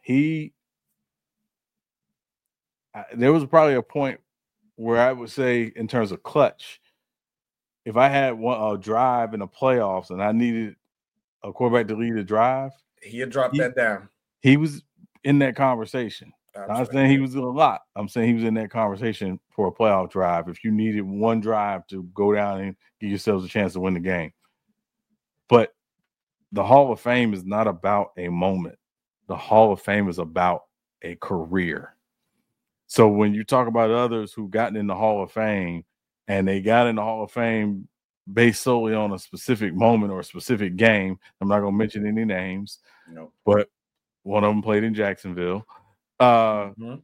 There was probably a point where I would say, in terms of clutch, if I had a drive in the playoffs and I needed a quarterback to lead the drive, he'd drop that down. He was in that conversation. I'm saying he was a lot. I'm saying he was in that conversation for a playoff drive. If you needed one drive to go down and give yourselves a chance to win the game. But the Hall of Fame is not about a moment. The Hall of Fame is about a career. So when you talk about others who gotten in the Hall of Fame and they got in the Hall of Fame based solely on a specific moment or a specific game, I'm not going to mention any names, but one of them played in Jacksonville. The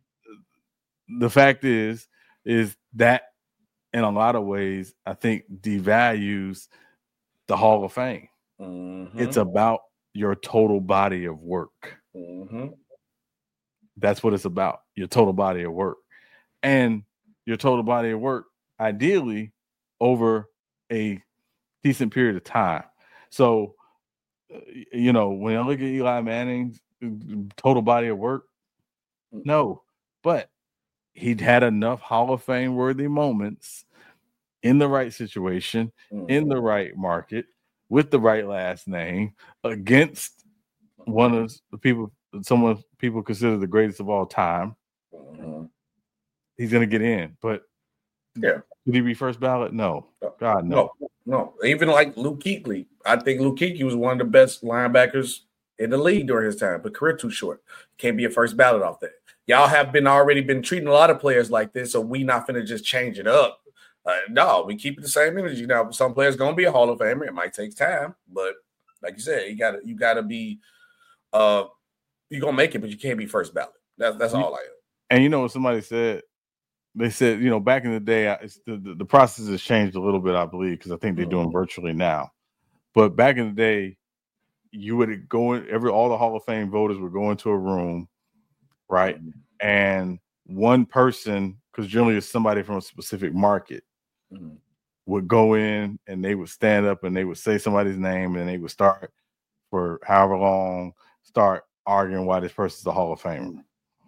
fact is that in a lot of ways, I think devalues the Hall of Fame. Mm-hmm. It's about your total body of work. Mm-hmm. That's what it's about, your total body of work. And your total body of work, ideally, over a decent period of time. So, when I look at Eli Manning's total body of work, no, but he'd had enough Hall of Fame worthy moments in the right situation, in the right market, with the right last name, against one of the people, someone people consider the greatest of all time. He's going to get in, but yeah, did he be first ballot? No, God, no. Even like Luke Kuechly, I think Luke Kuechly was one of the best linebackers in the league during his time, but career too short. Can't be a first ballot off that. Y'all have already been treating a lot of players like this, so we not finna just change it up. No, we keep it the same energy. Now, some players gonna be a Hall of Famer. It might take time, but like you said, you gotta be. You're gonna make it, but you can't be first ballot. That's all I am. And what somebody said? They said, back in the day, the process has changed a little bit, I believe, because I think they're doing virtually now. But back in the day, you would go in, all the Hall of Fame voters would go into a room, right? And one person, because generally it's somebody from a specific market, would go in and they would stand up and they would say somebody's name and they would start for however long, start arguing why this person's a Hall of Famer.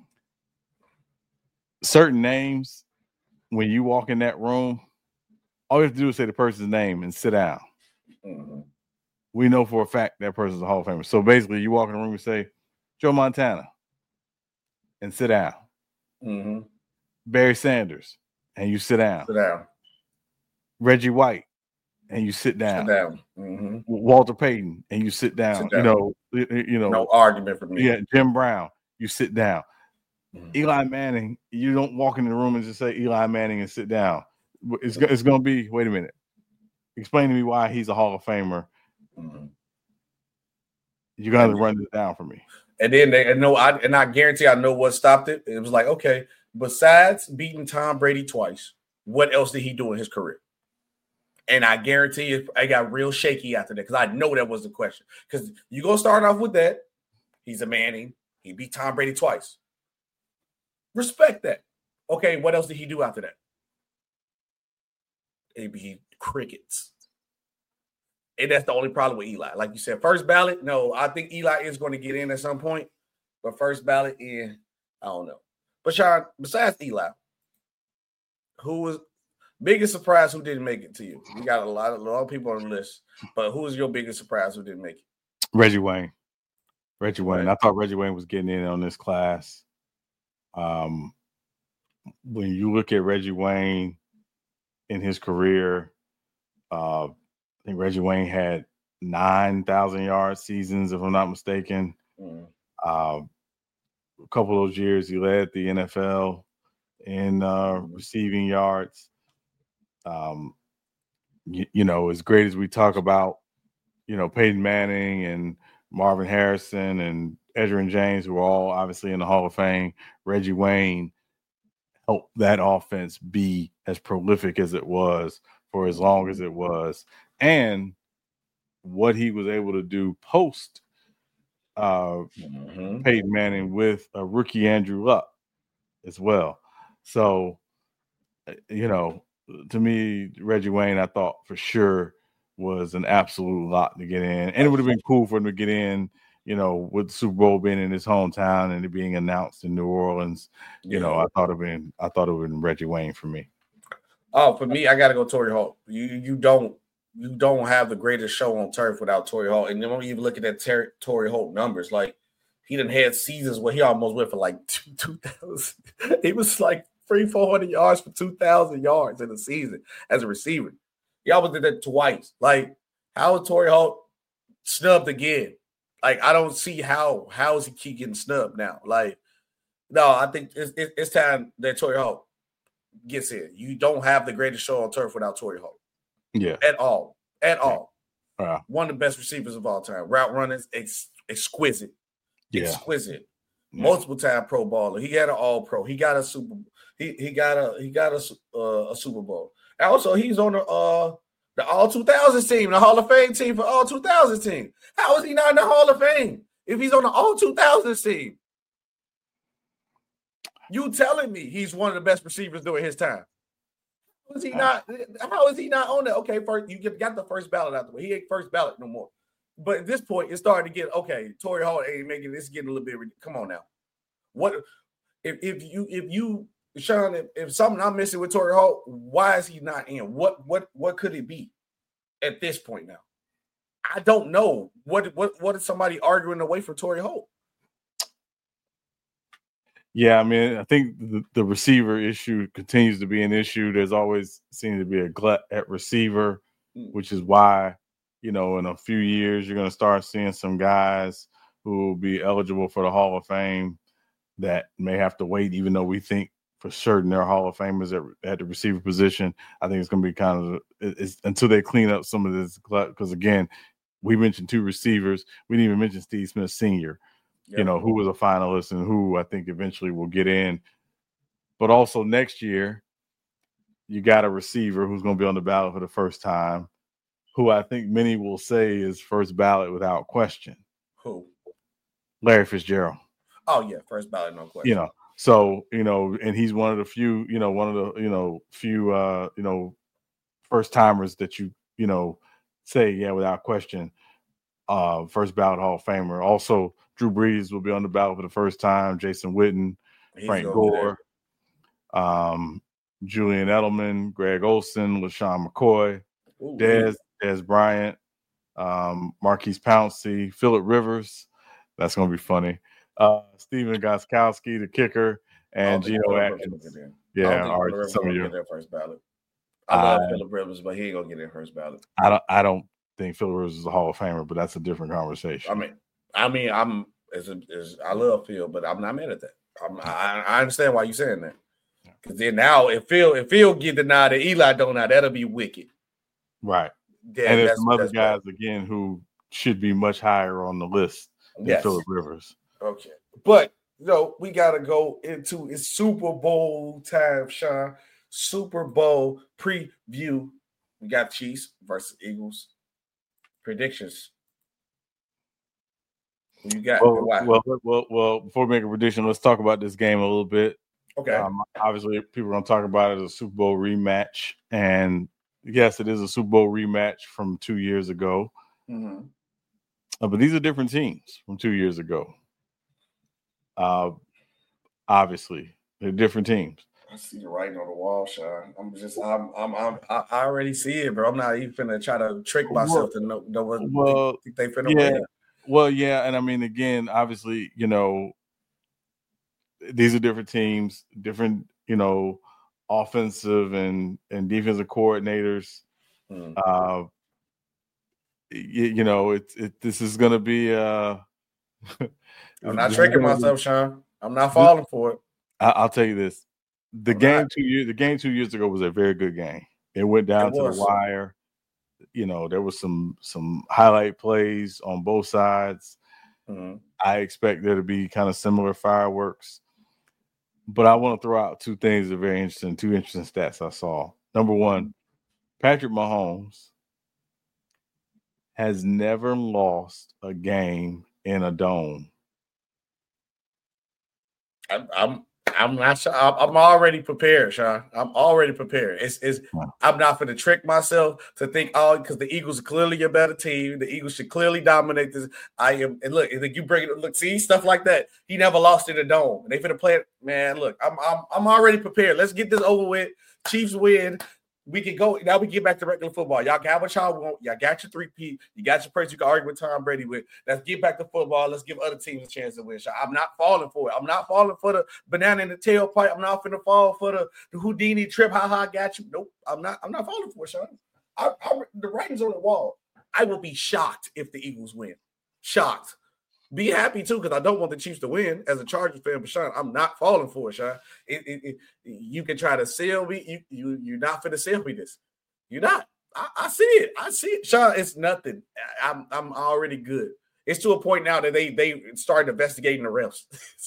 Certain names, when you walk in that room, all you have to do is say the person's name and sit down. We know for a fact that person's a Hall of Famer. So basically, you walk in the room and say, Joe Montana, and sit down. Barry Sanders, and you sit down. Reggie White, and you sit down. Walter Payton, and you sit down. No argument for me. Yeah, Jim Brown, you sit down. Eli Manning, you don't walk in the room and just say Eli Manning and sit down. It's going to be, wait a minute. Explain to me why he's a Hall of Famer. You got to run this down for me. And then I guarantee I know what stopped it. It was like, okay, besides beating Tom Brady twice, what else did he do in his career? And I guarantee you, I got real shaky after that because I know that was the question. Because you go start off with that. He's a Manning. He beat Tom Brady twice. Respect that. Okay, what else did he do after that? He crickets. And that's the only problem with Eli. Like you said, first ballot, no, I think Eli is going to get in at some point. But first ballot, I don't know. But Sean, besides Eli, who was biggest surprise who didn't make it to you? We got a lot of people on the list. But who was your biggest surprise who didn't make it? Reggie Wayne. Reggie Wayne. Right. I thought Reggie Wayne was getting in on this class. When you look at Reggie Wayne in his career, I think Reggie Wayne had 9,000 yard seasons, if I'm not mistaken. A couple of those years, he led the NFL in receiving yards. You know, as great as we talk about, you know, Peyton Manning and Marvin Harrison and Edgerrin James, who are all obviously in the Hall of Fame, Reggie Wayne helped that offense be as prolific as it was for as long as it was. And what he was able to do post Peyton Manning with a rookie Andrew Luck as well. So, you know, to me, Reggie Wayne, I thought for sure was an absolute lot to get in. And it would have been cool for him to get in, you know, with the Super Bowl being in his hometown and it being announced in New Orleans. You know, I thought it would have been Reggie Wayne for me. Oh, for me, I gotta go Torrey Holt. You don't have the greatest show on turf without Torrey Holt. And then when you even look at that Torrey Holt numbers, like he done had seasons where he almost went for like 2,000. He was like 300-400 yards for 2,000 yards in a season as a receiver. He almost did that twice. Like, how is Torrey Holt snubbed again? Like, I don't see how is he keep getting snubbed now. Like, no, I think it's time that Torrey Holt gets in. You don't have the greatest show on turf without Torrey Holt. Yeah. At all. One of the best receivers of all time. Route running, exquisite. Yeah. Exquisite. Yeah. Multiple time Pro Bowler. He had an All Pro. He got a Super. He got a Super Bowl. And also, he's on the All 2000s team, the Hall of Fame team for All 2000s team. How is he not in the Hall of Fame if he's on the All 2000s team? You telling me he's one of the best receivers during his time? How is he not on that? Okay, first you got the first ballot out the way. He ain't first ballot no more. But at this point, it's starting to get Torrey Holt ain't making this getting a little bit. Come on now, what if you Sean? If something I'm missing with Torrey Holt, why is he not in? What could it be at this point now? I don't know. What is somebody arguing away for Torrey Holt? Yeah, I mean, I think the receiver issue continues to be an issue. There's always seems to be a glut at receiver, which is why, you know, in a few years, you're going to start seeing some guys who will be eligible for the Hall of Fame that may have to wait, even though we think for certain they're Hall of Famers at the receiver position. I think it's going to be kind of until they clean up some of this glut. Because, again, we mentioned two receivers. We didn't even mention Steve Smith Sr., you know, who was a finalist and who I think eventually will get in. But also next year, you got a receiver who's going to be on the ballot for the first time, who I think many will say is first ballot without question. Who? Larry Fitzgerald. Oh, yeah, first ballot, no question. You know, so, you know, and he's one of the few, first timers that you say, yeah, without question, first ballot Hall of Famer. Also, Drew Brees will be on the ballot for the first time. Jason Witten, Frank Gore, Julian Edelman, Greg Olsen, LaShawn McCoy, Dez Bryant, Marquise Pouncey, Phillip Rivers. That's going to be funny. Steven Gostkowski, the kicker, and Geno Atkins. Yeah, are some of your first ballot. I love Phillip Rivers, but he ain't gonna get in first ballot. I don't think Phillip Rivers is a Hall of Famer, but that's a different conversation. I love Phil, but I'm not mad at that. I understand why you're saying that. Because then now if Phil get denied and Eli don't now, that'll be wicked. Right. Yeah, and there's some other guys again who should be much higher on the list than Phillip Rivers. Okay. But we gotta go into it's Super Bowl time, Sean. Super Bowl preview. We got Chiefs versus Eagles. Predictions. Who you got? Well, before we make a prediction, let's talk about this game a little bit. Okay. Obviously, people are going to talk about it as a Super Bowl rematch. And yes, it is a Super Bowl rematch from 2 years ago. Mm-hmm. But these are different teams from 2 years ago. Obviously, they're different teams. I see the writing on the wall, Sean. I already see it, bro. I'm not even finna try to trick myself to know what think they finna win. Well, yeah, and I mean, again, obviously, these are different teams, different, offensive and defensive coordinators. This is going to be. I'm not tricking myself, Sean. I'm not falling for it. I'll tell you this: the game 2 years ago was a very good game. It went down to the wire. There was some highlight plays on both sides. Mm-hmm. I expect there to be kind of similar fireworks. But I want to throw out two things that are very interesting, two interesting stats I saw. Number one, Patrick Mahomes has never lost a game in a dome. I'm not sure. I'm already prepared, Sean. I'm already prepared. I'm not going to trick myself to think, because the Eagles are clearly a better team. The Eagles should clearly dominate this. I am, and look, if you bring it, look, see stuff like that. He never lost in a dome. They finna play it, man. Look, I'm already prepared. Let's get this over with. Chiefs win. We can go now. We get back to regular football. Y'all got what y'all want. Y'all got your 3P. You got your person you can argue with Tom Brady with. Let's get back to football. Let's give other teams a chance to win. I'm not falling for it. I'm not falling for the banana in the tailpipe. I'm not going to fall for the Houdini trip. Ha, got you. Nope. I'm not falling for it, Sean. The writing's on the wall. I will be shocked if the Eagles win. Shocked. Be happy too, because I don't want the Chiefs to win as a Chargers fan. But Sean, I'm not falling for it, Sean. You can try to sell me. You're not finna sell me this. You're not. I see it. I see it, Sean. It's nothing. I'm already good. It's to a point now that they started investigating the refs.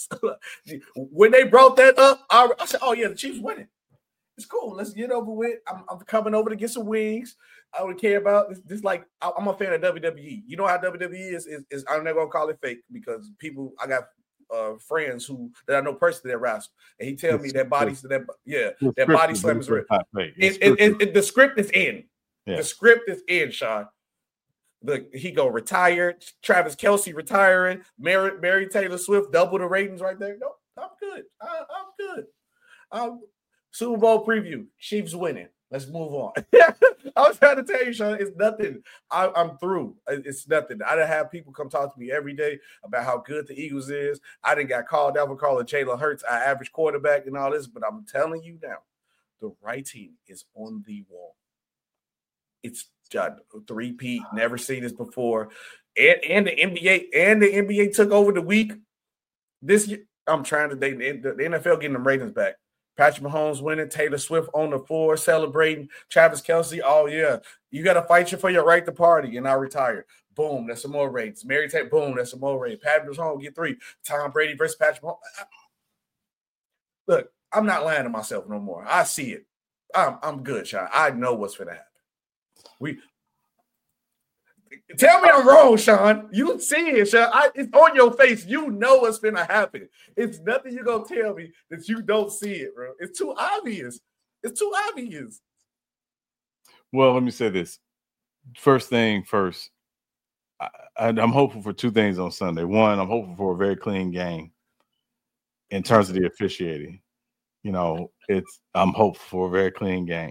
When they brought that up, I said, "Oh yeah, the Chiefs winning. It's cool. Let's get over with. I'm coming over to get some wings. I don't care about this. Like, I'm a fan of WWE. You know how WWE is I'm not gonna call it fake because I got friends that I know personally that wrestle, and he tell me that body slam is real. The script is in. Yeah. The script is in, Sean. Look, he go retire. Travis Kelce retiring. Mary Taylor Swift double the ratings right there. No, I'm good. I'm good. Super Bowl preview. Chiefs winning. Let's move on. I was trying to tell you, Sean, it's nothing. I'm through. It's nothing. I done have people come talk to me every day about how good the Eagles is. I didn't got called out for calling Jalen Hurts our average quarterback and all this, but I'm telling you now, the writing is on the wall. It's 3P. Never seen this before. And the NBA took over the week. This year, I'm trying to date the NFL getting them ratings back. Patrick Mahomes winning, Taylor Swift on the floor celebrating, Travis Kelce. Oh yeah, you got to fight for your right to party, and I retired. Boom, that's some more ratings. Mary Taylor, boom, that's some more ratings. Patrick Mahomes get 3. Tom Brady versus Patrick Mahomes. Look, I'm not lying to myself no more. I see it. I'm good, Sean. I know what's going to happen. Tell me I'm wrong, Sean. You see it, Sean. It's on your face. You know what's going to happen. It's nothing you're going to tell me that you don't see it, bro. It's too obvious. It's too obvious. Well, let me say this. First thing first, I'm hopeful for two things on Sunday. One, I'm hopeful for a very clean game in terms of the officiating. I'm hopeful for a very clean game.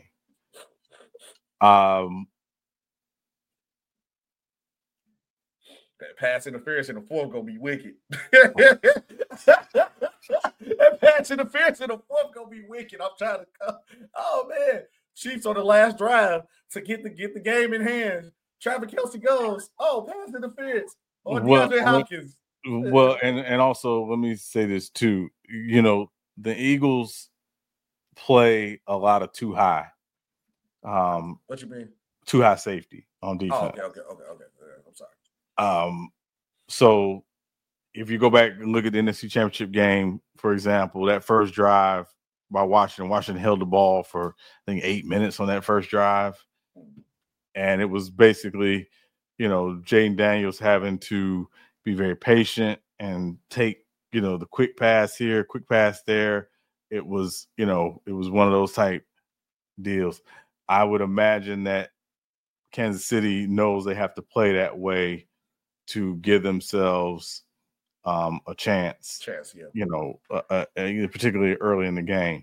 That pass interference in the fourth gonna be wicked. That pass interference in the fourth gonna be wicked. I'm trying to come. Oh man, Chiefs on the last drive to get the game in hand. Travis Kelce goes. Oh, pass interference on DeAndre Hopkins. Well, and also let me say this too. The Eagles play a lot of too high. What you mean? Too high safety on defense. Oh, okay. I'm sorry. So if you go back and look at the NFC Championship game, for example, that first drive by Washington held the ball for I think 8 minutes on that first drive. And it was basically, Jaden Daniels having to be very patient and take, the quick pass here, quick pass there. It was, it was one of those type deals. I would imagine that Kansas City knows they have to play that way to give themselves a chance. Yeah. Particularly early in the game.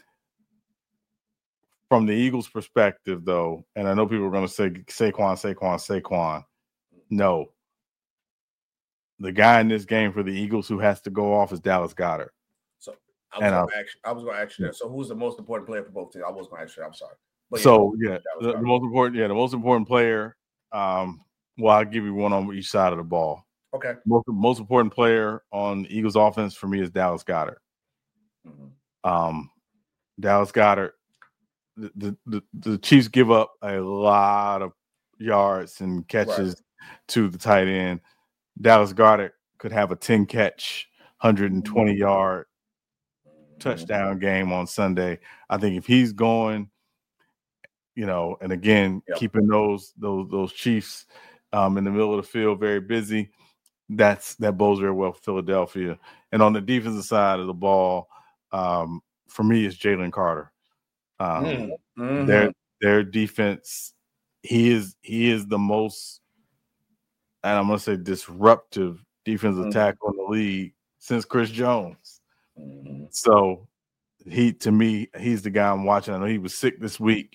From the Eagles' perspective, though, and I know people are going to say Saquon. No. The guy in this game for the Eagles who has to go off is Dallas Goedert. So I was going to ask you that. So who's the most important player for both teams? I was going to ask you that. I'm sorry. But the most important player. I'll give you one on each side of the ball. Okay. Most important player on the Eagles offense for me is Dallas Goedert. Mm-hmm. Dallas Goedert. The Chiefs give up a lot of yards and catches to the tight end. Dallas Goedert could have a 10-catch, 120-yard touchdown game on Sunday. I think if he's going, and again, keeping those Chiefs in the middle of the field very busy, that bodes very well for Philadelphia. And on the defensive side of the ball, for me, it's Jalen Carter. Their defense, he is the most, and I'm gonna say disruptive defensive tackle in the league since Chris Jones. So he's the guy I'm watching. I know he was sick this week.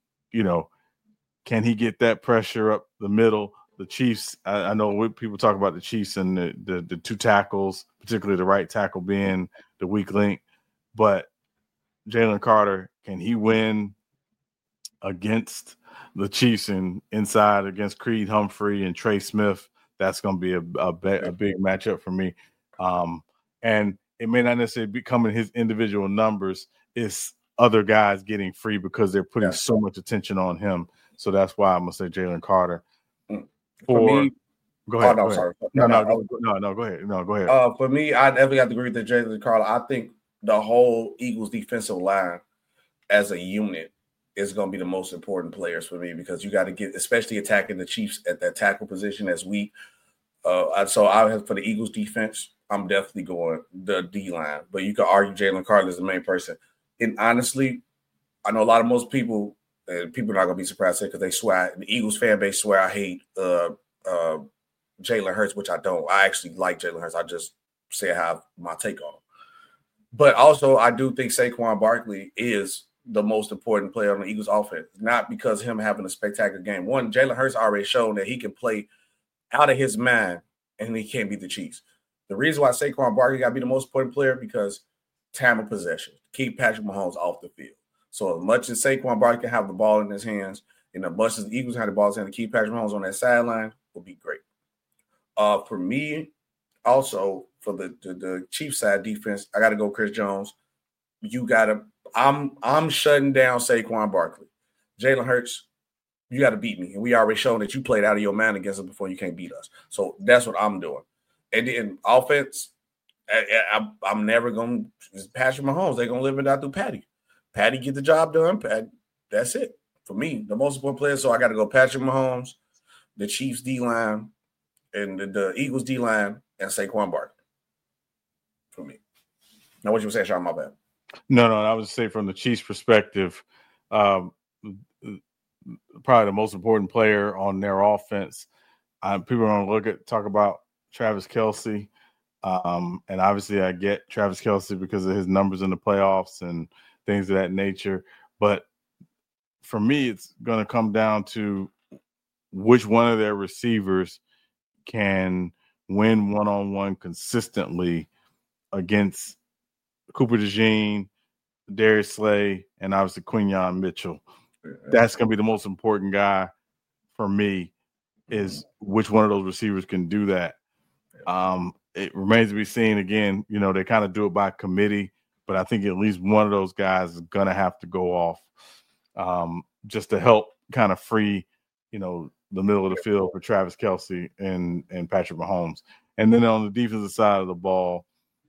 Can he get that pressure up the middle? The Chiefs, I know people talk about the Chiefs and the two tackles, particularly the right tackle being the weak link, but Jalen Carter, can he win against the Chiefs and inside against Creed Humphrey and Trey Smith? That's going to be a big matchup for me. And it may not necessarily be coming his individual numbers. It's other guys getting free because they're putting so much attention on him. So that's why I'm going to say Jalen Carter. For me, go ahead. Sorry. No, go ahead. No, go ahead. For me, I definitely have to agree with Jalen Carter. I think the whole Eagles defensive line as a unit is going to be the most important players for me because you got to get, especially attacking the Chiefs at that tackle position as weak. So I have for the Eagles defense, I'm definitely going the D line, but you could argue Jalen Carter is the main person. And honestly, I know a lot of most people, and people are not going to be surprised because they swear, the Eagles fan base swear I hate Jalen Hurts, which I don't. I actually like Jalen Hurts. I just say I have my take on him. But also, I do think Saquon Barkley is the most important player on the Eagles offense, not because of him having a spectacular game. One, Jalen Hurts already shown that he can play out of his mind and he can't beat the Chiefs. The reason why Saquon Barkley got to be the most important player because time of possession, keep Patrick Mahomes off the field. So as much as Saquon Barkley can have the ball in his hands, and as much as the Eagles have the ball in their hands to keep Patrick Mahomes on that sideline, will be great. For me, also for the Chiefs side defense, I got to go Chris Jones. You got to. I'm shutting down Saquon Barkley. Jalen Hurts, you got to beat me, and we already shown that you played out of your mind against us before you can't beat us. So that's what I'm doing. And then offense, I'm never going to – Patrick Mahomes, they're going to live it out through Patty. Patty get the job done. That's it. For me, the most important player, so I got to go Patrick Mahomes, the Chiefs D-line, and the Eagles D-line, and Saquon Barkley for me. Now, what you saying, Sean? My bad. No, I would say from the Chiefs' perspective, probably the most important player on their offense. People are going to talk about Travis Kelce. And obviously I get Travis Kelce because of his numbers in the playoffs and things of that nature. But for me, it's going to come down to which one of their receivers can win one-on-one consistently against Cooper DeJean, Darius Slay, and obviously Quinyon Mitchell. That's going to be the most important guy for me is which one of those receivers can do that. It remains to be seen. Again, they kind of do it by committee, but I think at least one of those guys is going to have to go off just to help kind of free, the middle of the field for Travis Kelce and Patrick Mahomes. And then on the defensive side of the ball,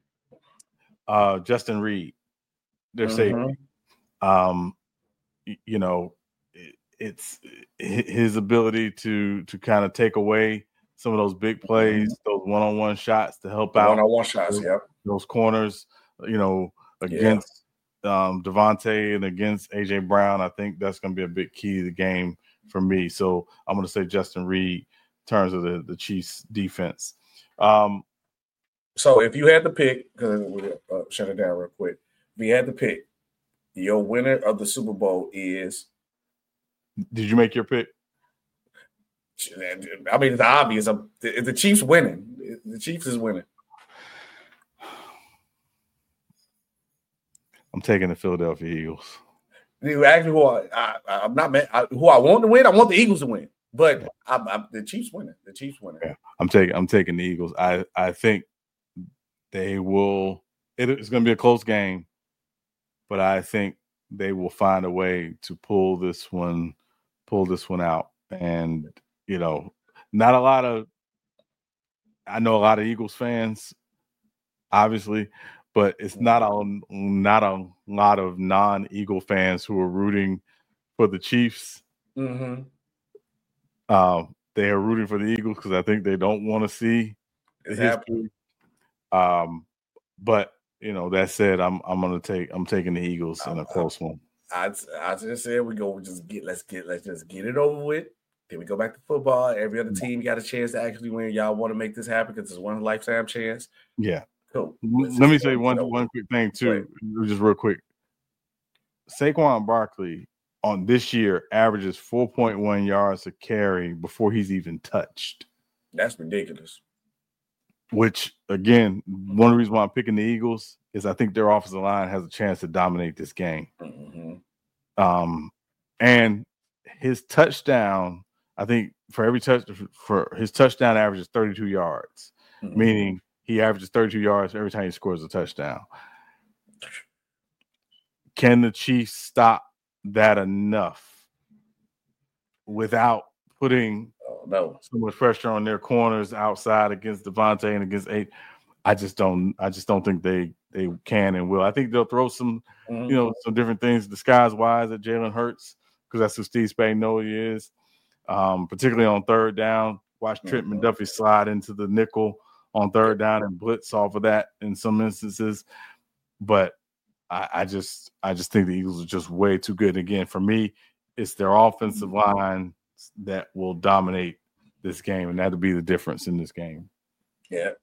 Justin Reed, their safety. it's his ability to kind of take away some of those big plays, those one-on-one shots to help out. One-on-one shots, those corners, against Devontae and against AJ Brown. I think that's going to be a big key to the game for me. So I'm going to say Justin Reid in terms of the Chiefs defense. So if you had to pick, because we'll shut it down real quick. If you had to pick, your winner of the Super Bowl is. Did you make your pick? I mean, it's obvious. The Chiefs winning. The Chiefs is winning. I'm taking the Philadelphia Eagles. You ask me I'm not mad. Who I want to win. I want the Eagles to win, but the Chiefs winning. The Chiefs winning. Yeah, I'm taking the Eagles. I think they will. It's going to be a close game, but I think they will find a way to pull this one out. And not a lot of. I know a lot of Eagles fans, obviously. But it's not a lot of non-Eagle fans who are rooting for the Chiefs. Mm-hmm. They are rooting for the Eagles because I think they don't want to see the history. But that said, I'm taking the Eagles in a close one. I just said let's just get it over with. Then we go back to football. Every other team got a chance to actually win. Y'all want to make this happen because it's one lifetime chance. Yeah. Cool. Let me say one quick thing too, just real quick. Saquon Barkley on this year averages 4.1 yards a carry before he's even touched. That's ridiculous. Which, again, one of the reasons why I'm picking the Eagles is I think their offensive line has a chance to dominate this game. Mm-hmm. And his touchdown, I think for his touchdown average is 32 yards, meaning he averages 32 yards every time he scores a touchdown. Can the Chiefs stop that enough without putting so much pressure on their corners outside against Devontae and against Aiden? I just don't think they can and will. I think they'll throw some some different things disguise wise at Jalen Hurts because that's who Steve Spagnuolo is. Particularly on third down. Watch Trent McDuffie slide into the nickel on third down and blitz off of that in some instances. But I just think the Eagles are just way too good. Again, for me, it's their offensive line that will dominate this game, and that'll be the difference in this game. Yeah.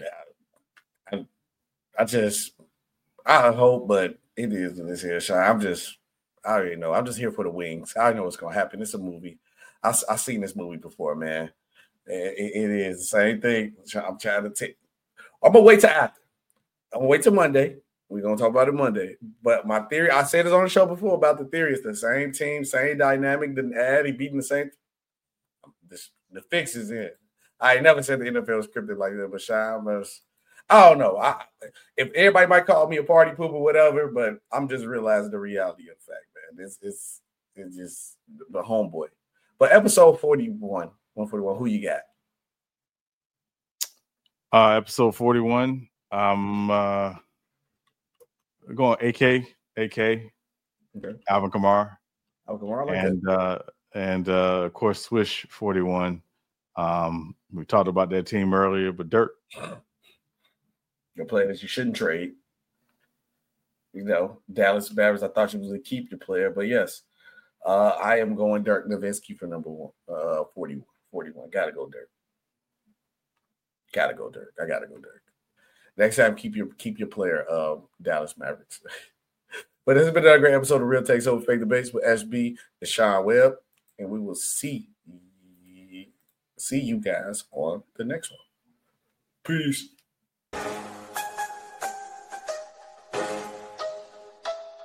I hope, but it is this here, Sean. I already know. I'm just here for the wings. I know what's going to happen. It's a movie. I've seen this movie before, man. It is the same thing. I'm trying to take. I'm gonna wait till after. I'm gonna wait till Monday. We're gonna talk about it Monday. But my theory, I said it on the show before about the theory. It's the same team, same dynamic. Didn't add. He beating the same. The fix is in. I ain't never said the NFL was scripted like that, but Sean was. I don't know. If everybody might call me a party poop or whatever, but I'm just realizing the reality of the fact, man. It's just the homeboy. But episode 41. 141. Who you got? Episode 41. I'm going AK. Okay. Alvin Kamara. Alvin Kamara, I like and of course Swish 41. We talked about that team earlier, but Dirk. Your player that you shouldn't trade. Dallas Mavericks. I thought you was going to keep your player, but yes, I am going Dirk Nowitzki for number 41. Gotta go Dirk. I gotta go Dirk. Next time, keep your player, Dallas Mavericks. But this has been another great episode of Real Takes Over Fake Debates with SB and Sean Webb, and we will see you guys on the next one. Peace.